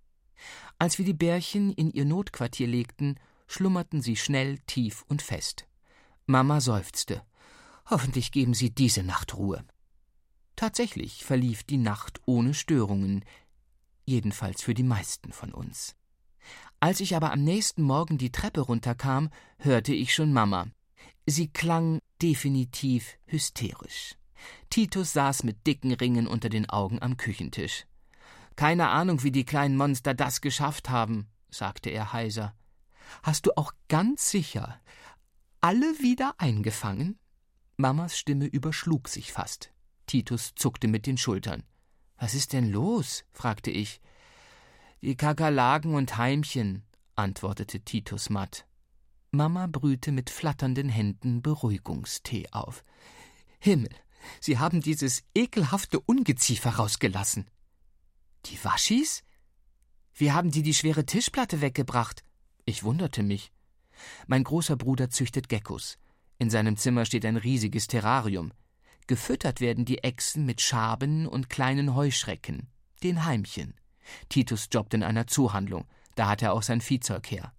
Als wir die Bärchen in ihr Notquartier legten, schlummerten sie schnell, tief und fest. Mama seufzte. Hoffentlich geben sie diese Nacht Ruhe. Tatsächlich verlief die Nacht ohne Störungen, jedenfalls für die meisten von uns. Als ich aber am nächsten Morgen die Treppe runterkam, hörte ich schon Mama. Sie klang definitiv hysterisch. Titus saß mit dicken Ringen unter den Augen am Küchentisch. »Keine Ahnung, wie die kleinen Monster das geschafft haben«, sagte er heiser. »Hast du auch ganz sicher alle wieder eingefangen?« Mamas Stimme überschlug sich fast. Titus zuckte mit den Schultern. »Was ist denn los?« fragte ich. »Die Kakerlaken und Heimchen«, antwortete Titus matt. Mama brühte mit flatternden Händen Beruhigungstee auf. »Himmel, Sie haben dieses ekelhafte Ungeziefer rausgelassen.« »Die Waschis? Wie haben die schwere Tischplatte weggebracht?« Ich wunderte mich. Mein großer Bruder züchtet Geckos. In seinem Zimmer steht ein riesiges Terrarium. Gefüttert werden die Echsen mit Schaben und kleinen Heuschrecken, den Heimchen. Titus jobbt in einer Zoohandlung, da hat er auch sein Viehzeug her.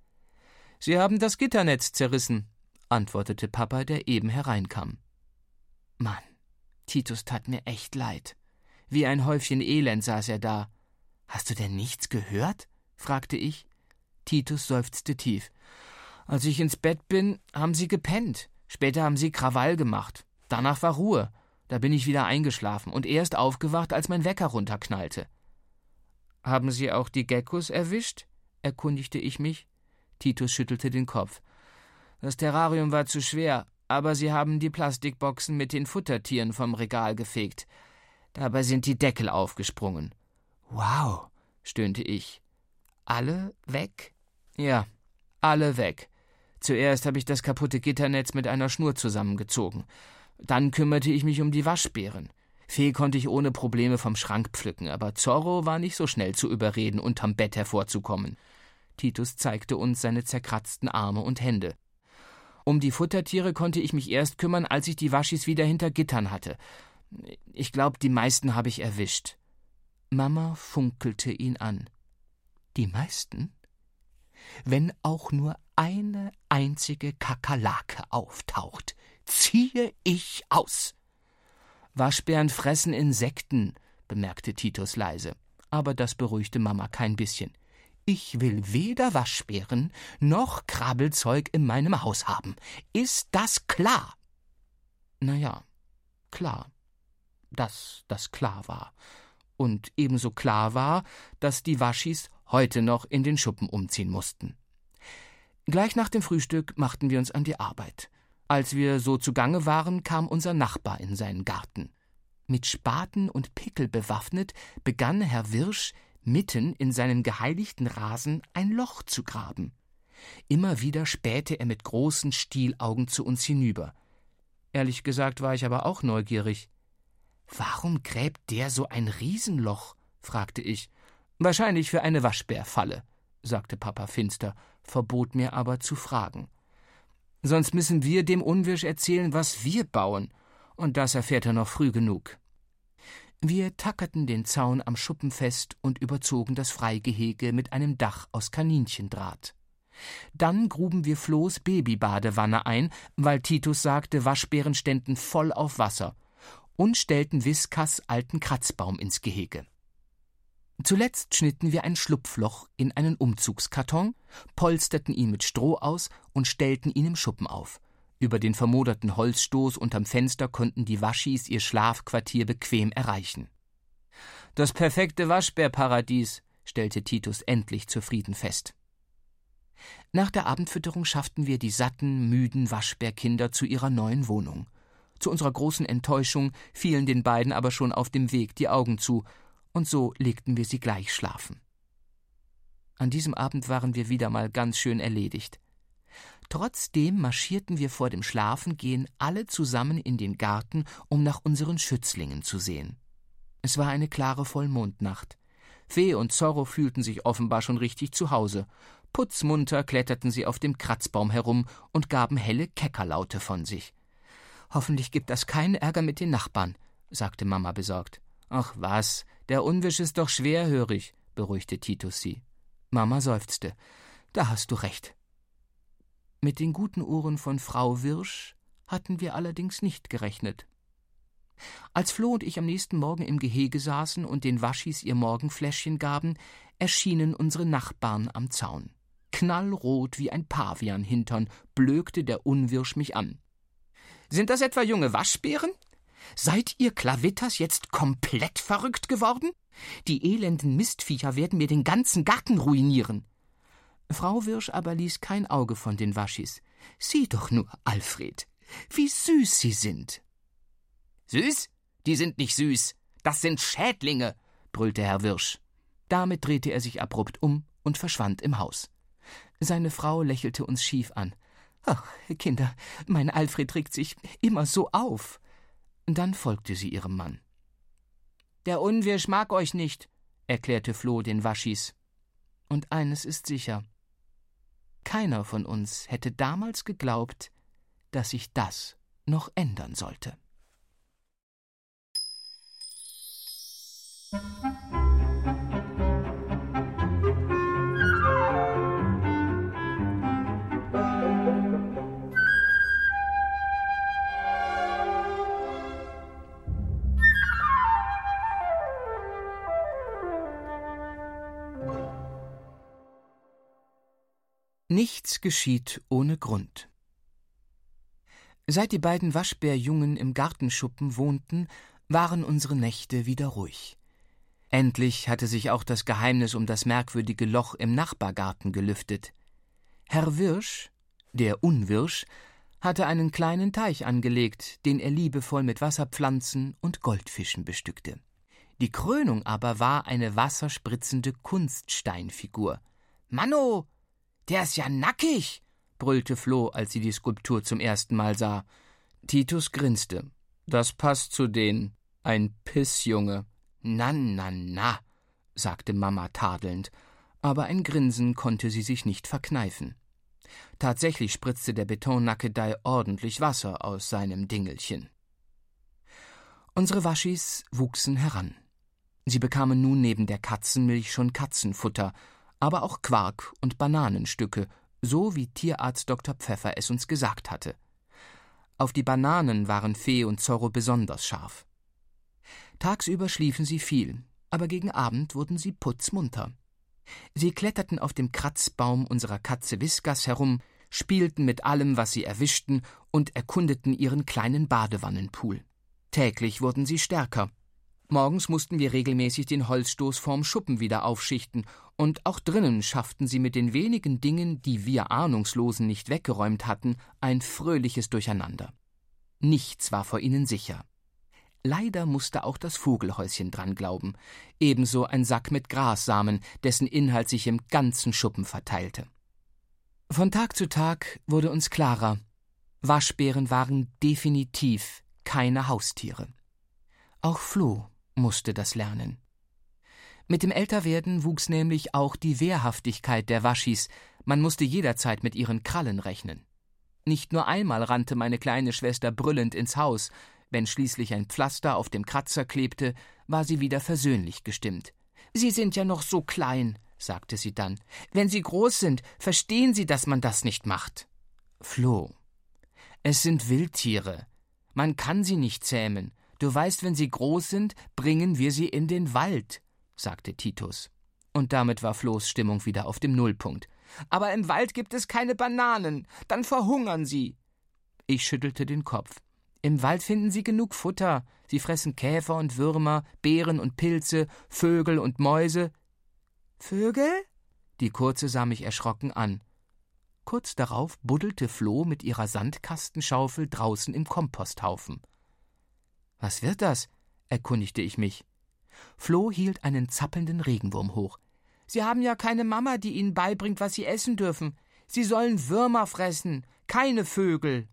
»Sie haben das Gitternetz zerrissen«, antwortete Papa, der eben hereinkam. Mann, Titus tat mir echt leid. Wie ein Häufchen Elend saß er da. »Hast du denn nichts gehört?« fragte ich. Titus seufzte tief. »Als ich ins Bett bin, haben sie gepennt. Später haben sie Krawall gemacht. Danach war Ruhe. Da bin ich wieder eingeschlafen und erst aufgewacht, als mein Wecker runterknallte.« »Haben Sie auch die Geckos erwischt?« erkundigte ich mich. Titus schüttelte den Kopf. »Das Terrarium war zu schwer, aber sie haben die Plastikboxen mit den Futtertieren vom Regal gefegt. Dabei sind die Deckel aufgesprungen.« »Wow«, stöhnte ich. »Alle weg?« »Ja, alle weg. Zuerst habe ich das kaputte Gitternetz mit einer Schnur zusammengezogen. Dann kümmerte ich mich um die Waschbären. Fee konnte ich ohne Probleme vom Schrank pflücken, aber Zorro war nicht so schnell zu überreden, unterm Bett hervorzukommen.« Titus zeigte uns seine zerkratzten Arme und Hände. »Um die Futtertiere konnte ich mich erst kümmern, als ich die Waschis wieder hinter Gittern hatte. Ich glaube, die meisten habe ich erwischt.« Mama funkelte ihn an. »Die meisten? Wenn auch nur eine einzige Kakerlake auftaucht, ziehe ich aus.« »Waschbären fressen Insekten«, bemerkte Titus leise. Aber das beruhigte Mama kein bisschen. »Ich will weder Waschbären noch Krabbelzeug in meinem Haus haben. Ist das klar?« Na ja, klar, dass das klar war. Und ebenso klar war, dass die Waschis heute noch in den Schuppen umziehen mussten. Gleich nach dem Frühstück machten wir uns an die Arbeit. Als wir so zugange waren, kam unser Nachbar in seinen Garten. Mit Spaten und Pickel bewaffnet, begann Herr Wirsch, mitten in seinem geheiligten Rasen ein Loch zu graben. Immer wieder spähte er mit großen Stielaugen zu uns hinüber. Ehrlich gesagt war ich aber auch neugierig. »Warum gräbt der so ein Riesenloch?« fragte ich. »Wahrscheinlich für eine Waschbärfalle«, sagte Papa finster, verbot mir aber zu fragen. »Sonst müssen wir dem Unwirsch erzählen, was wir bauen, und das erfährt er noch früh genug.« Wir tackerten den Zaun am Schuppen fest und überzogen das Freigehege mit einem Dach aus Kaninchendraht. Dann gruben wir Flohs Babybadewanne ein, weil Titus sagte, Waschbären ständen voll auf Wasser, und stellten Whiskas alten Kratzbaum ins Gehege. Zuletzt schnitten wir ein Schlupfloch in einen Umzugskarton, polsterten ihn mit Stroh aus und stellten ihn im Schuppen auf. Über den vermoderten Holzstoß unterm Fenster konnten die Waschis ihr Schlafquartier bequem erreichen. »Das perfekte Waschbärparadies«, stellte Titus endlich zufrieden fest. Nach der Abendfütterung schafften wir die satten, müden Waschbärkinder zu ihrer neuen Wohnung. Zu unserer großen Enttäuschung fielen den beiden aber schon auf dem Weg die Augen zu, und so legten wir sie gleich schlafen. An diesem Abend waren wir wieder mal ganz schön erledigt. Trotzdem marschierten wir vor dem Schlafengehen alle zusammen in den Garten, um nach unseren Schützlingen zu sehen. Es war eine klare Vollmondnacht. Fee und Zorro fühlten sich offenbar schon richtig zu Hause. Putzmunter kletterten sie auf dem Kratzbaum herum und gaben helle Keckerlaute von sich. »Hoffentlich gibt das keinen Ärger mit den Nachbarn«, sagte Mama besorgt. »Ach was, der Unwisch ist doch schwerhörig«, beruhigte Titus sie. Mama seufzte. »Da hast du recht.« Mit den guten Ohren von Frau Wirsch hatten wir allerdings nicht gerechnet. Als Floh und ich am nächsten Morgen im Gehege saßen und den Waschis ihr Morgenfläschchen gaben, erschienen unsere Nachbarn am Zaun. Knallrot wie ein Pavianhintern blökte der Unwirsch mich an. »Sind das etwa junge Waschbären? Seid ihr Klavitters jetzt komplett verrückt geworden? Die elenden Mistviecher werden mir den ganzen Garten ruinieren.« Frau Wirsch aber ließ kein Auge von den Waschis. »Sieh doch nur, Alfred, wie süß sie sind!« »Süß? Die sind nicht süß. Das sind Schädlinge«, brüllte Herr Wirsch. Damit drehte er sich abrupt um und verschwand im Haus. Seine Frau lächelte uns schief an. »Ach, Kinder, mein Alfred regt sich immer so auf.« Dann folgte sie ihrem Mann. »Der Unwirsch mag euch nicht«, erklärte Floh den Waschis. Und eines ist sicher: Keiner von uns hätte damals geglaubt, dass sich das noch ändern sollte. Nichts geschieht ohne Grund. Seit die beiden Waschbärjungen im Gartenschuppen wohnten, waren unsere Nächte wieder ruhig. Endlich hatte sich auch das Geheimnis um das merkwürdige Loch im Nachbargarten gelüftet. Herr Wirsch, der Unwirsch, hatte einen kleinen Teich angelegt, den er liebevoll mit Wasserpflanzen und Goldfischen bestückte. Die Krönung aber war eine wasserspritzende Kunststeinfigur. »Manno, der ist ja nackig«, brüllte Floh, als sie die Skulptur zum ersten Mal sah. Titus grinste. »Das passt zu denen. Ein Pissjunge.« »Na, na, na«, sagte Mama tadelnd, aber ein Grinsen konnte sie sich nicht verkneifen. Tatsächlich spritzte der Betonnackedei ordentlich Wasser aus seinem Dingelchen. Unsere Waschis wuchsen heran. Sie bekamen nun neben der Katzenmilch schon Katzenfutter, aber auch Quark und Bananenstücke, so wie Tierarzt Dr. Pfeffer es uns gesagt hatte. Auf die Bananen waren Fee und Zorro besonders scharf. Tagsüber schliefen sie viel, aber gegen Abend wurden sie putzmunter. Sie kletterten auf dem Kratzbaum unserer Katze Whiskas herum, spielten mit allem, was sie erwischten, und erkundeten ihren kleinen Badewannenpool. Täglich wurden sie stärker. Morgens mussten wir regelmäßig den Holzstoß vorm Schuppen wieder aufschichten, und auch drinnen schafften sie mit den wenigen Dingen, die wir Ahnungslosen nicht weggeräumt hatten, ein fröhliches Durcheinander. Nichts war vor ihnen sicher. Leider musste auch das Vogelhäuschen dran glauben, ebenso ein Sack mit Grassamen, dessen Inhalt sich im ganzen Schuppen verteilte. Von Tag zu Tag wurde uns klarer: Waschbären waren definitiv keine Haustiere. Auch Floh musste das lernen. Mit dem Älterwerden wuchs nämlich auch die Wehrhaftigkeit der Waschis, man musste jederzeit mit ihren Krallen rechnen. Nicht nur einmal rannte meine kleine Schwester brüllend ins Haus. Wenn schließlich ein Pflaster auf dem Kratzer klebte, war sie wieder versöhnlich gestimmt. »Sie sind ja noch so klein«, sagte sie dann. »Wenn Sie groß sind, verstehen Sie, dass man das nicht macht.« »Floh, es sind Wildtiere. Man kann sie nicht zähmen. Du weißt, wenn sie groß sind, bringen wir sie in den Wald«, sagte Titus. Und damit war Flohs Stimmung wieder auf dem Nullpunkt. »Aber im Wald gibt es keine Bananen. Dann verhungern sie.« Ich schüttelte den Kopf. »Im Wald finden sie genug Futter. Sie fressen Käfer und Würmer, Beeren und Pilze, Vögel und Mäuse.« »Vögel?« Die Kurze sah mich erschrocken an. Kurz darauf buddelte Floh mit ihrer Sandkastenschaufel draußen im Komposthaufen. »Was wird das?« erkundigte ich mich. Floh hielt einen zappelnden Regenwurm hoch. »Sie haben ja keine Mama, die ihnen beibringt, was sie essen dürfen. Sie sollen Würmer fressen, keine Vögel.«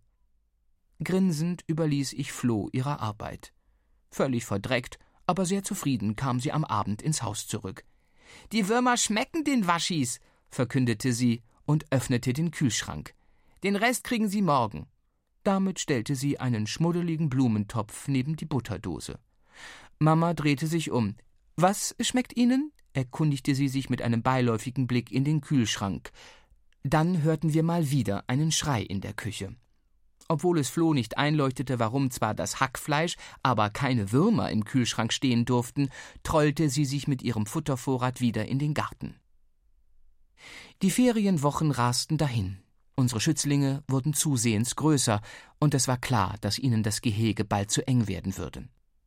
Grinsend überließ ich Floh ihrer Arbeit. Völlig verdreckt, aber sehr zufrieden kam sie am Abend ins Haus zurück. Die Würmer schmecken den Waschis, verkündete sie und öffnete den Kühlschrank. Den Rest kriegen Sie morgen. Damit stellte sie einen schmuddeligen Blumentopf neben die Butterdose. Mama drehte sich um. »Was schmeckt Ihnen?« erkundigte sie sich mit einem beiläufigen Blick in den Kühlschrank. Dann hörten wir mal wieder einen Schrei in der Küche. Obwohl es Floh nicht einleuchtete, warum zwar das Hackfleisch, aber keine Würmer im Kühlschrank stehen durften, trollte sie sich mit ihrem Futtervorrat wieder in den Garten. Die Ferienwochen rasten dahin. Unsere Schützlinge wurden zusehends größer, und es war klar, dass ihnen das Gehege bald zu eng werden würde.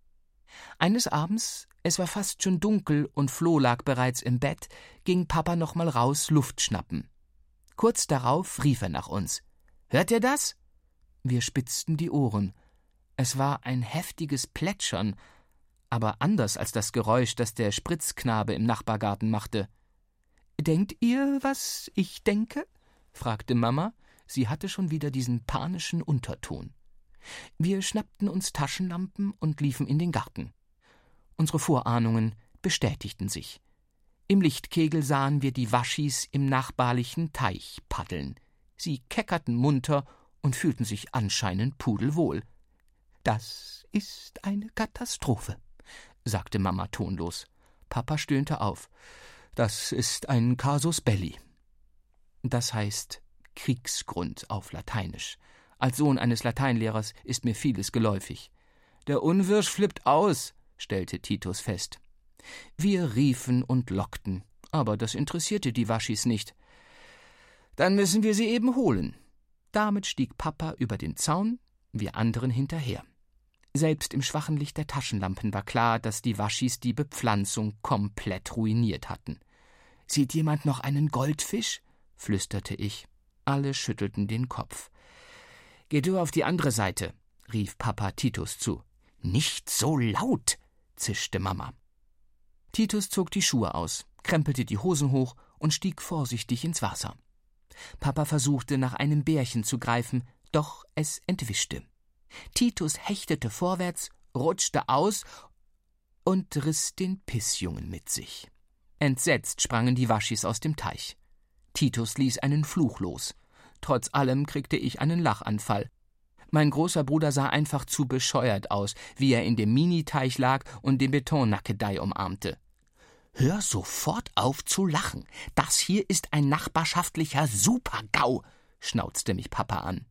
Eines Abends, es war fast schon dunkel und Floh lag bereits im Bett, ging Papa noch mal raus Luft schnappen. Kurz darauf rief er nach uns. »Hört ihr das?« Wir spitzten die Ohren. Es war ein heftiges Plätschern, aber anders als das Geräusch, das der Spritzknabe im Nachbargarten machte. »Denkt ihr, was ich denke?« fragte Mama. Sie hatte schon wieder diesen panischen Unterton. Wir schnappten uns Taschenlampen und liefen in den Garten. Unsere Vorahnungen bestätigten sich. Im Lichtkegel sahen wir die Waschis im nachbarlichen Teich paddeln. Sie keckerten munter und fühlten sich anscheinend pudelwohl. »Das ist eine Katastrophe«, sagte Mama tonlos. Papa stöhnte auf. »Das ist ein Casus belli.« Das heißt Kriegsgrund auf Lateinisch. Als Sohn eines Lateinlehrers ist mir vieles geläufig. »Der Unwirsch flippt aus«, stellte Titus fest. Wir riefen und lockten, aber das interessierte die Waschis nicht. »Dann müssen wir sie eben holen.« Damit stieg Papa über den Zaun, wir anderen hinterher. Selbst im schwachen Licht der Taschenlampen war klar, dass die Waschis die Bepflanzung komplett ruiniert hatten. »Sieht jemand noch einen Goldfisch?« flüsterte ich. Alle schüttelten den Kopf. »Geh du auf die andere Seite«, rief Papa Titus zu. »Nicht so laut«, zischte Mama. Titus zog die Schuhe aus, krempelte die Hosen hoch und stieg vorsichtig ins Wasser. Papa versuchte, nach einem Bärchen zu greifen, doch es entwischte. Titus hechtete vorwärts, rutschte aus und riss den Pissjungen mit sich. Entsetzt sprangen die Waschis aus dem Teich. Titus ließ einen Fluch los. Trotz allem kriegte ich einen Lachanfall. Mein großer Bruder sah einfach zu bescheuert aus, wie er in dem Miniteich lag und den Betonnackedei umarmte. »Hör sofort auf zu lachen. Das hier ist ein nachbarschaftlicher Super-GAU«, schnauzte mich Papa an.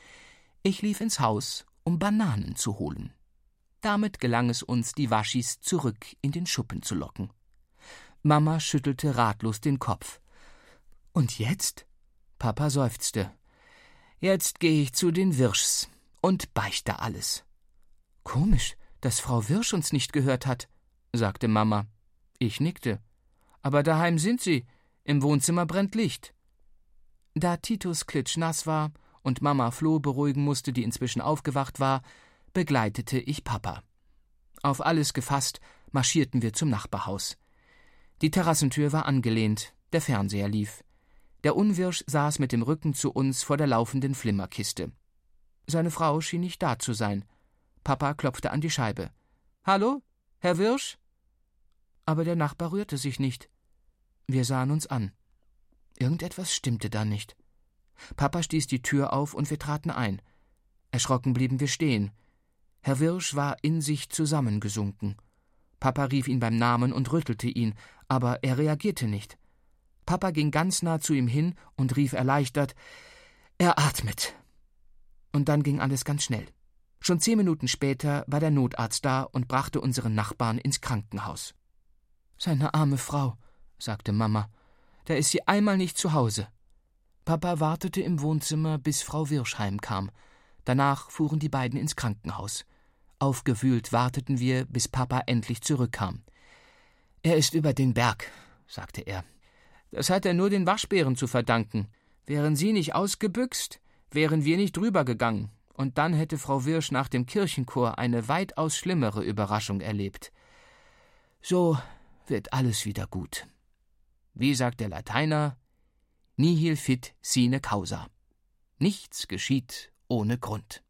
Ich lief ins Haus, um Bananen zu holen. Damit gelang es uns, die Waschis zurück in den Schuppen zu locken. Mama schüttelte ratlos den Kopf. »Und jetzt?« Papa seufzte. »Jetzt gehe ich zu den Wirschs und beichte alles.« »Komisch, dass Frau Wirsch uns nicht gehört hat«, sagte Mama. Ich nickte. »Aber daheim sind sie. Im Wohnzimmer brennt Licht.« Da Titus klitschnass war und Mama Floh beruhigen musste, die inzwischen aufgewacht war, begleitete ich Papa. Auf alles gefasst marschierten wir zum Nachbarhaus. Die Terrassentür war angelehnt, der Fernseher lief. Der Unwirsch saß mit dem Rücken zu uns vor der laufenden Flimmerkiste. Seine Frau schien nicht da zu sein. Papa klopfte an die Scheibe. »Hallo, Herr Wirsch?« Aber der Nachbar rührte sich nicht. Wir sahen uns an. Irgendetwas stimmte da nicht. Papa stieß die Tür auf und wir traten ein. Erschrocken blieben wir stehen. Herr Wirsch war in sich zusammengesunken. Papa rief ihn beim Namen und rüttelte ihn, aber er reagierte nicht. Papa ging ganz nah zu ihm hin und rief erleichtert, »Er atmet.« Und dann ging alles ganz schnell. Schon 10 Minuten später war der Notarzt da und brachte unseren Nachbarn ins Krankenhaus. »Seine arme Frau«, sagte Mama, »da ist sie einmal nicht zu Hause.« Papa wartete im Wohnzimmer, bis Frau Wirsch heimkam. Danach fuhren die beiden ins Krankenhaus. Aufgewühlt warteten wir, bis Papa endlich zurückkam. »Er ist über den Berg«, sagte er. »Das hat er nur den Waschbären zu verdanken. Wären sie nicht ausgebüxt, wären wir nicht drüber gegangen. Und dann hätte Frau Wirsch nach dem Kirchenchor eine weitaus schlimmere Überraschung erlebt. So wird alles wieder gut. Wie sagt der Lateiner? Nihil fit sine causa. Nichts geschieht ohne Grund.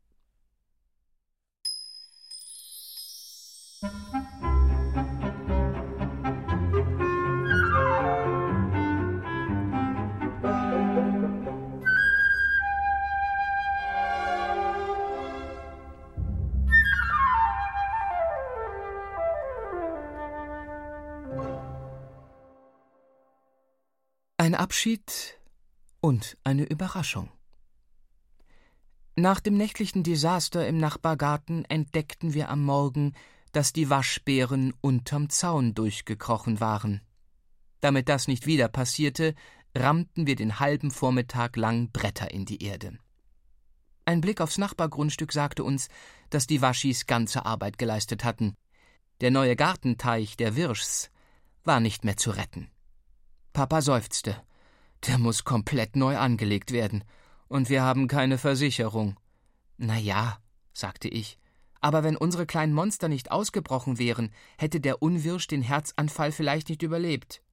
Ein Abschied und eine Überraschung. Nach dem nächtlichen Desaster im Nachbargarten entdeckten wir am Morgen, dass die Waschbären unterm Zaun durchgekrochen waren. Damit das nicht wieder passierte, rammten wir den halben Vormittag lang Bretter in die Erde. Ein Blick aufs Nachbargrundstück sagte uns, dass die Waschis ganze Arbeit geleistet hatten. Der neue Gartenteich der Wirschs war nicht mehr zu retten. Papa seufzte. Der muss komplett neu angelegt werden. Und wir haben keine Versicherung. Na ja, sagte ich. Aber wenn unsere kleinen Monster nicht ausgebrochen wären, hätte der Unwirsch den Herzanfall vielleicht nicht überlebt.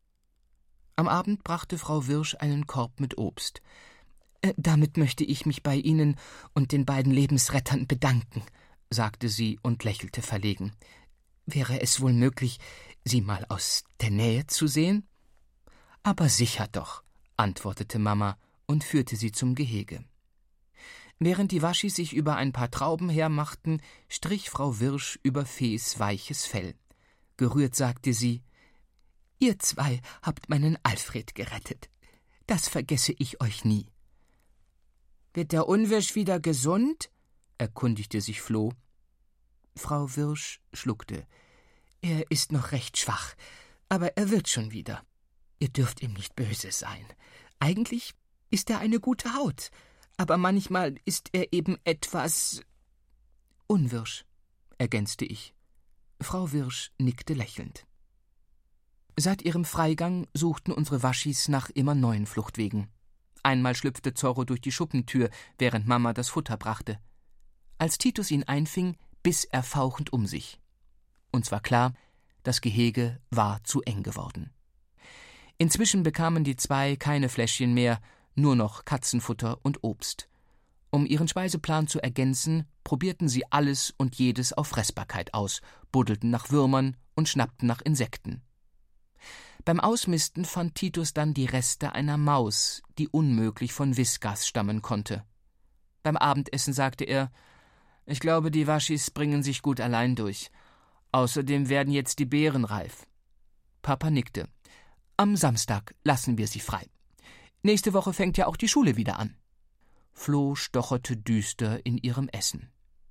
Am Abend brachte Frau Wirsch einen Korb mit Obst. Damit möchte ich mich bei Ihnen und den beiden Lebensrettern bedanken, sagte sie und lächelte verlegen. Wäre es wohl möglich, Sie mal aus der Nähe zu sehen? Aber sicher doch, antwortete Mama und führte sie zum Gehege. Während die Waschis sich über ein paar Trauben hermachten, strich Frau Wirsch über Fees weiches Fell. Gerührt sagte sie: »Ihr zwei habt meinen Alfred gerettet. Das vergesse ich euch nie.« »Wird der Unwirsch wieder gesund?« erkundigte sich Floh. Frau Wirsch schluckte. »Er ist noch recht schwach, aber er wird schon wieder. Ihr dürft ihm nicht böse sein. Eigentlich ist er eine gute Haut, aber manchmal ist er eben etwas Unwirsch«, ergänzte ich. Frau Wirsch nickte lächelnd. Seit ihrem Freigang suchten unsere Waschis nach immer neuen Fluchtwegen. Einmal schlüpfte Zorro durch die Schuppentür, während Mama das Futter brachte. Als Titus ihn einfing, biss er fauchend um sich. Uns war klar, das Gehege war zu eng geworden. Inzwischen bekamen die zwei keine Fläschchen mehr, nur noch Katzenfutter und Obst. Um ihren Speiseplan zu ergänzen, probierten sie alles und jedes auf Fressbarkeit aus, buddelten nach Würmern und schnappten nach Insekten. Beim Ausmisten fand Titus dann die Reste einer Maus, die unmöglich von Whiskas stammen konnte. Beim Abendessen sagte er: »Ich glaube, die Waschis bringen sich gut allein durch. Außerdem werden jetzt die Beeren reif.« Papa nickte. »Am Samstag lassen wir sie frei. Nächste Woche fängt ja auch die Schule wieder an.« Floh stocherte düster in ihrem Essen.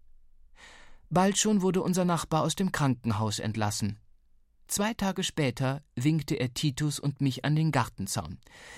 Bald schon wurde unser Nachbar aus dem Krankenhaus entlassen. 2 Tage später winkte er Titus und mich an den Gartenzaun.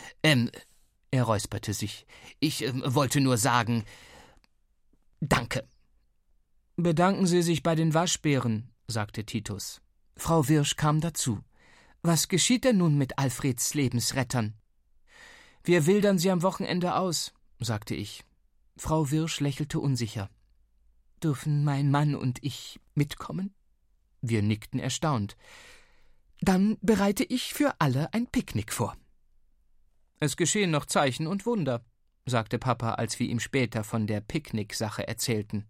Er räusperte sich. »Ich wollte nur sagen, danke.« »Bedanken Sie sich bei den Waschbären«, sagte Titus. Frau Wirsch kam dazu. »Was geschieht denn nun mit Alfreds Lebensrettern?« »Wir wildern sie am Wochenende aus«, sagte ich. Frau Wirsch lächelte unsicher. »Dürfen mein Mann und ich mitkommen?« Wir nickten erstaunt. »Dann bereite ich für alle ein Picknick vor.« »Es geschehen noch Zeichen und Wunder«, sagte Papa, als wir ihm später von der Picknicksache erzählten.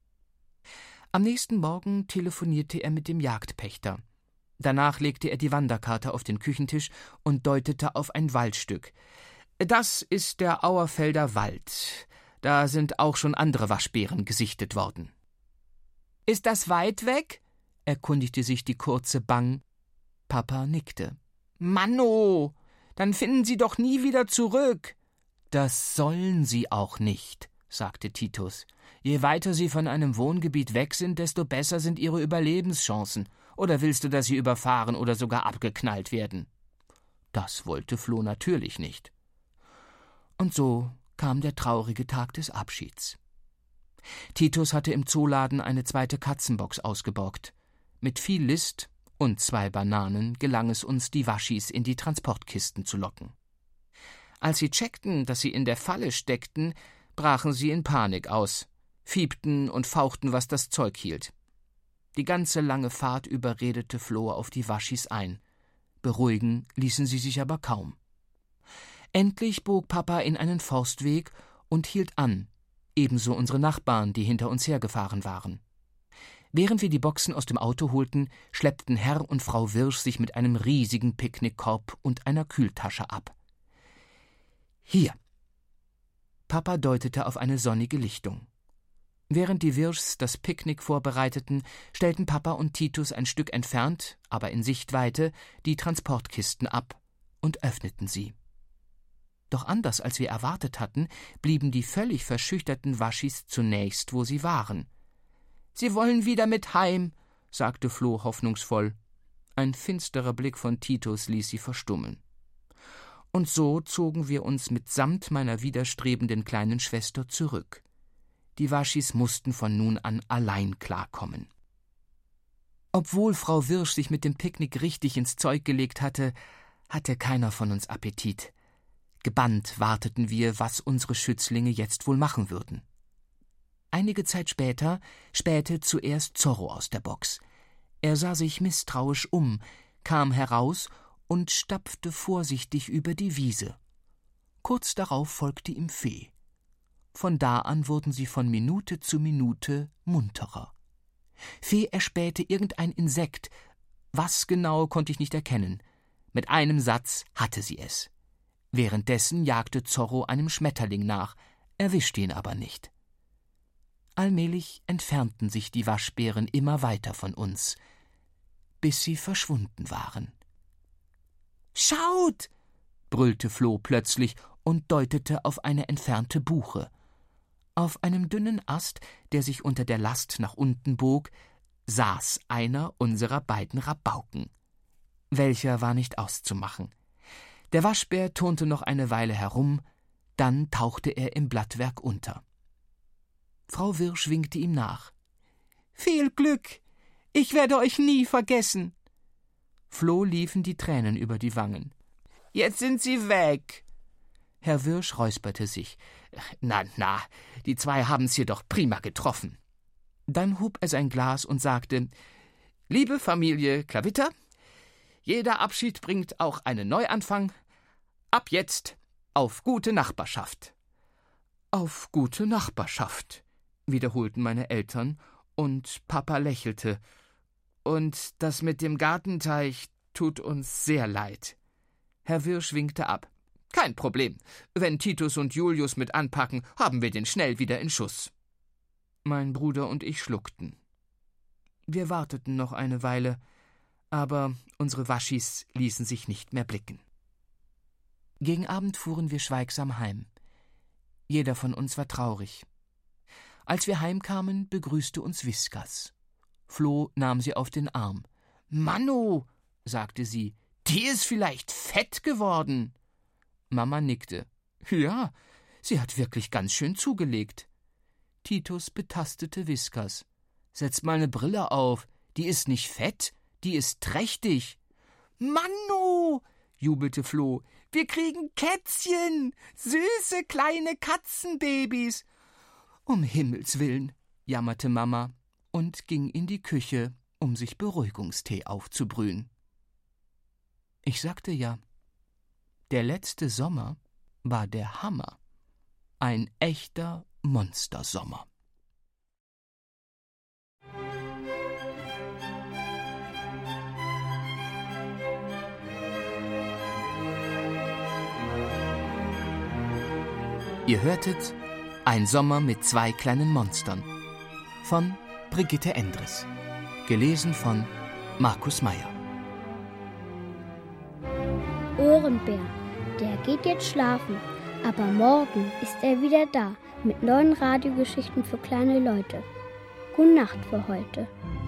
Am nächsten Morgen telefonierte er mit dem Jagdpächter. Danach legte er die Wanderkarte auf den Küchentisch und deutete auf ein Waldstück. »Das ist der Auerfelder Wald. Da sind auch schon andere Waschbären gesichtet worden.« »Ist das weit weg?« erkundigte sich die Kurze bang. Papa nickte. »Manno, dann finden Sie doch nie wieder zurück.« »Das sollen Sie auch nicht«, sagte Titus. »Je weiter Sie von einem Wohngebiet weg sind, desto besser sind Ihre Überlebenschancen. Oder willst du, dass Sie überfahren oder sogar abgeknallt werden?« Das wollte Floh natürlich nicht. Und so kam der traurige Tag des Abschieds. Titus hatte im Zooladen eine zweite Katzenbox ausgeborgt. Mit viel List und 2 Bananen gelang es uns, die Waschis in die Transportkisten zu locken. Als sie checkten, dass sie in der Falle steckten, brachen sie in Panik aus, fiebten und fauchten, was das Zeug hielt. Die ganze lange Fahrt über redete Floh auf die Waschis ein. Beruhigen ließen sie sich aber kaum. Endlich bog Papa in einen Forstweg und hielt an, ebenso unsere Nachbarn, die hinter uns hergefahren waren. Während wir die Boxen aus dem Auto holten, schleppten Herr und Frau Wirsch sich mit einem riesigen Picknickkorb und einer Kühltasche ab. »Hier.« Papa deutete auf eine sonnige Lichtung. Während die Wirschs das Picknick vorbereiteten, stellten Papa und Titus ein Stück entfernt, aber in Sichtweite, die Transportkisten ab und öffneten sie. Doch anders als wir erwartet hatten, blieben die völlig verschüchterten Waschis zunächst, wo sie waren. »Sie wollen wieder mit heim«, sagte Floh hoffnungsvoll. Ein finsterer Blick von Titus ließ sie verstummen. Und so zogen wir uns mitsamt meiner widerstrebenden kleinen Schwester zurück. Die Waschis mussten von nun an allein klarkommen. Obwohl Frau Wirsch sich mit dem Picknick richtig ins Zeug gelegt hatte, hatte keiner von uns Appetit. Gebannt warteten wir, was unsere Schützlinge jetzt wohl machen würden. Einige Zeit später spähte zuerst Zorro aus der Box. Er sah sich misstrauisch um, kam heraus und stapfte vorsichtig über die Wiese. Kurz darauf folgte ihm Fee. Von da an wurden sie von Minute zu Minute munterer. Fee erspähte irgendein Insekt. Was genau, konnte ich nicht erkennen. Mit einem Satz hatte sie es. Währenddessen jagte Zorro einem Schmetterling nach, erwischte ihn aber nicht. Allmählich entfernten sich die Waschbären immer weiter von uns, bis sie verschwunden waren. »Schaut!« brüllte Floh plötzlich und deutete auf eine entfernte Buche. Auf einem dünnen Ast, der sich unter der Last nach unten bog, saß einer unserer beiden Rabauken. Welcher war nicht auszumachen. Der Waschbär turnte noch eine Weile herum, dann tauchte er im Blattwerk unter. Frau Wirsch winkte ihm nach. »Viel Glück! Ich werde euch nie vergessen!« Floh liefen die Tränen über die Wangen. »Jetzt sind sie weg!« Herr Wirsch räusperte sich. »Na, die zwei haben's hier doch prima getroffen.« Dann hob er sein Glas und sagte: »Liebe Familie Klavitter, jeder Abschied bringt auch einen Neuanfang. Ab jetzt auf gute Nachbarschaft.« »Auf gute Nachbarschaft«, wiederholten meine Eltern, und Papa lächelte. »Und das mit dem Gartenteich tut uns sehr leid.« Herr Wirsch winkte ab. »Kein Problem. Wenn Titus und Julius mit anpacken, haben wir den schnell wieder in Schuss.« Mein Bruder und ich schluckten. Wir warteten noch eine Weile, aber unsere Waschis ließen sich nicht mehr blicken. Gegen Abend fuhren wir schweigsam heim. Jeder von uns war traurig. Als wir heimkamen, begrüßte uns Whiskas. Floh nahm sie auf den Arm. »Manno«, sagte sie, »die ist vielleicht fett geworden.« Mama nickte. »Ja, sie hat wirklich ganz schön zugelegt.« Titus betastete Whiskas. »Setz mal eine Brille auf. Die ist nicht fett, die ist trächtig.« »Manno«, jubelte Floh, »wir kriegen Kätzchen, süße kleine Katzenbabys.« »Um Himmels willen«, jammerte Mama und ging in die Küche, um sich Beruhigungstee aufzubrühen. Ich sagte ja, der letzte Sommer war der Hammer. Ein echter Monstersommer. Ihr hörtet Ein Sommer mit zwei kleinen Monstern von Brigitte Endres, gelesen von Markus Meyer. Ohrenbär, der geht jetzt schlafen, aber morgen ist er wieder da mit neuen Radiogeschichten für kleine Leute. Gute Nacht für heute.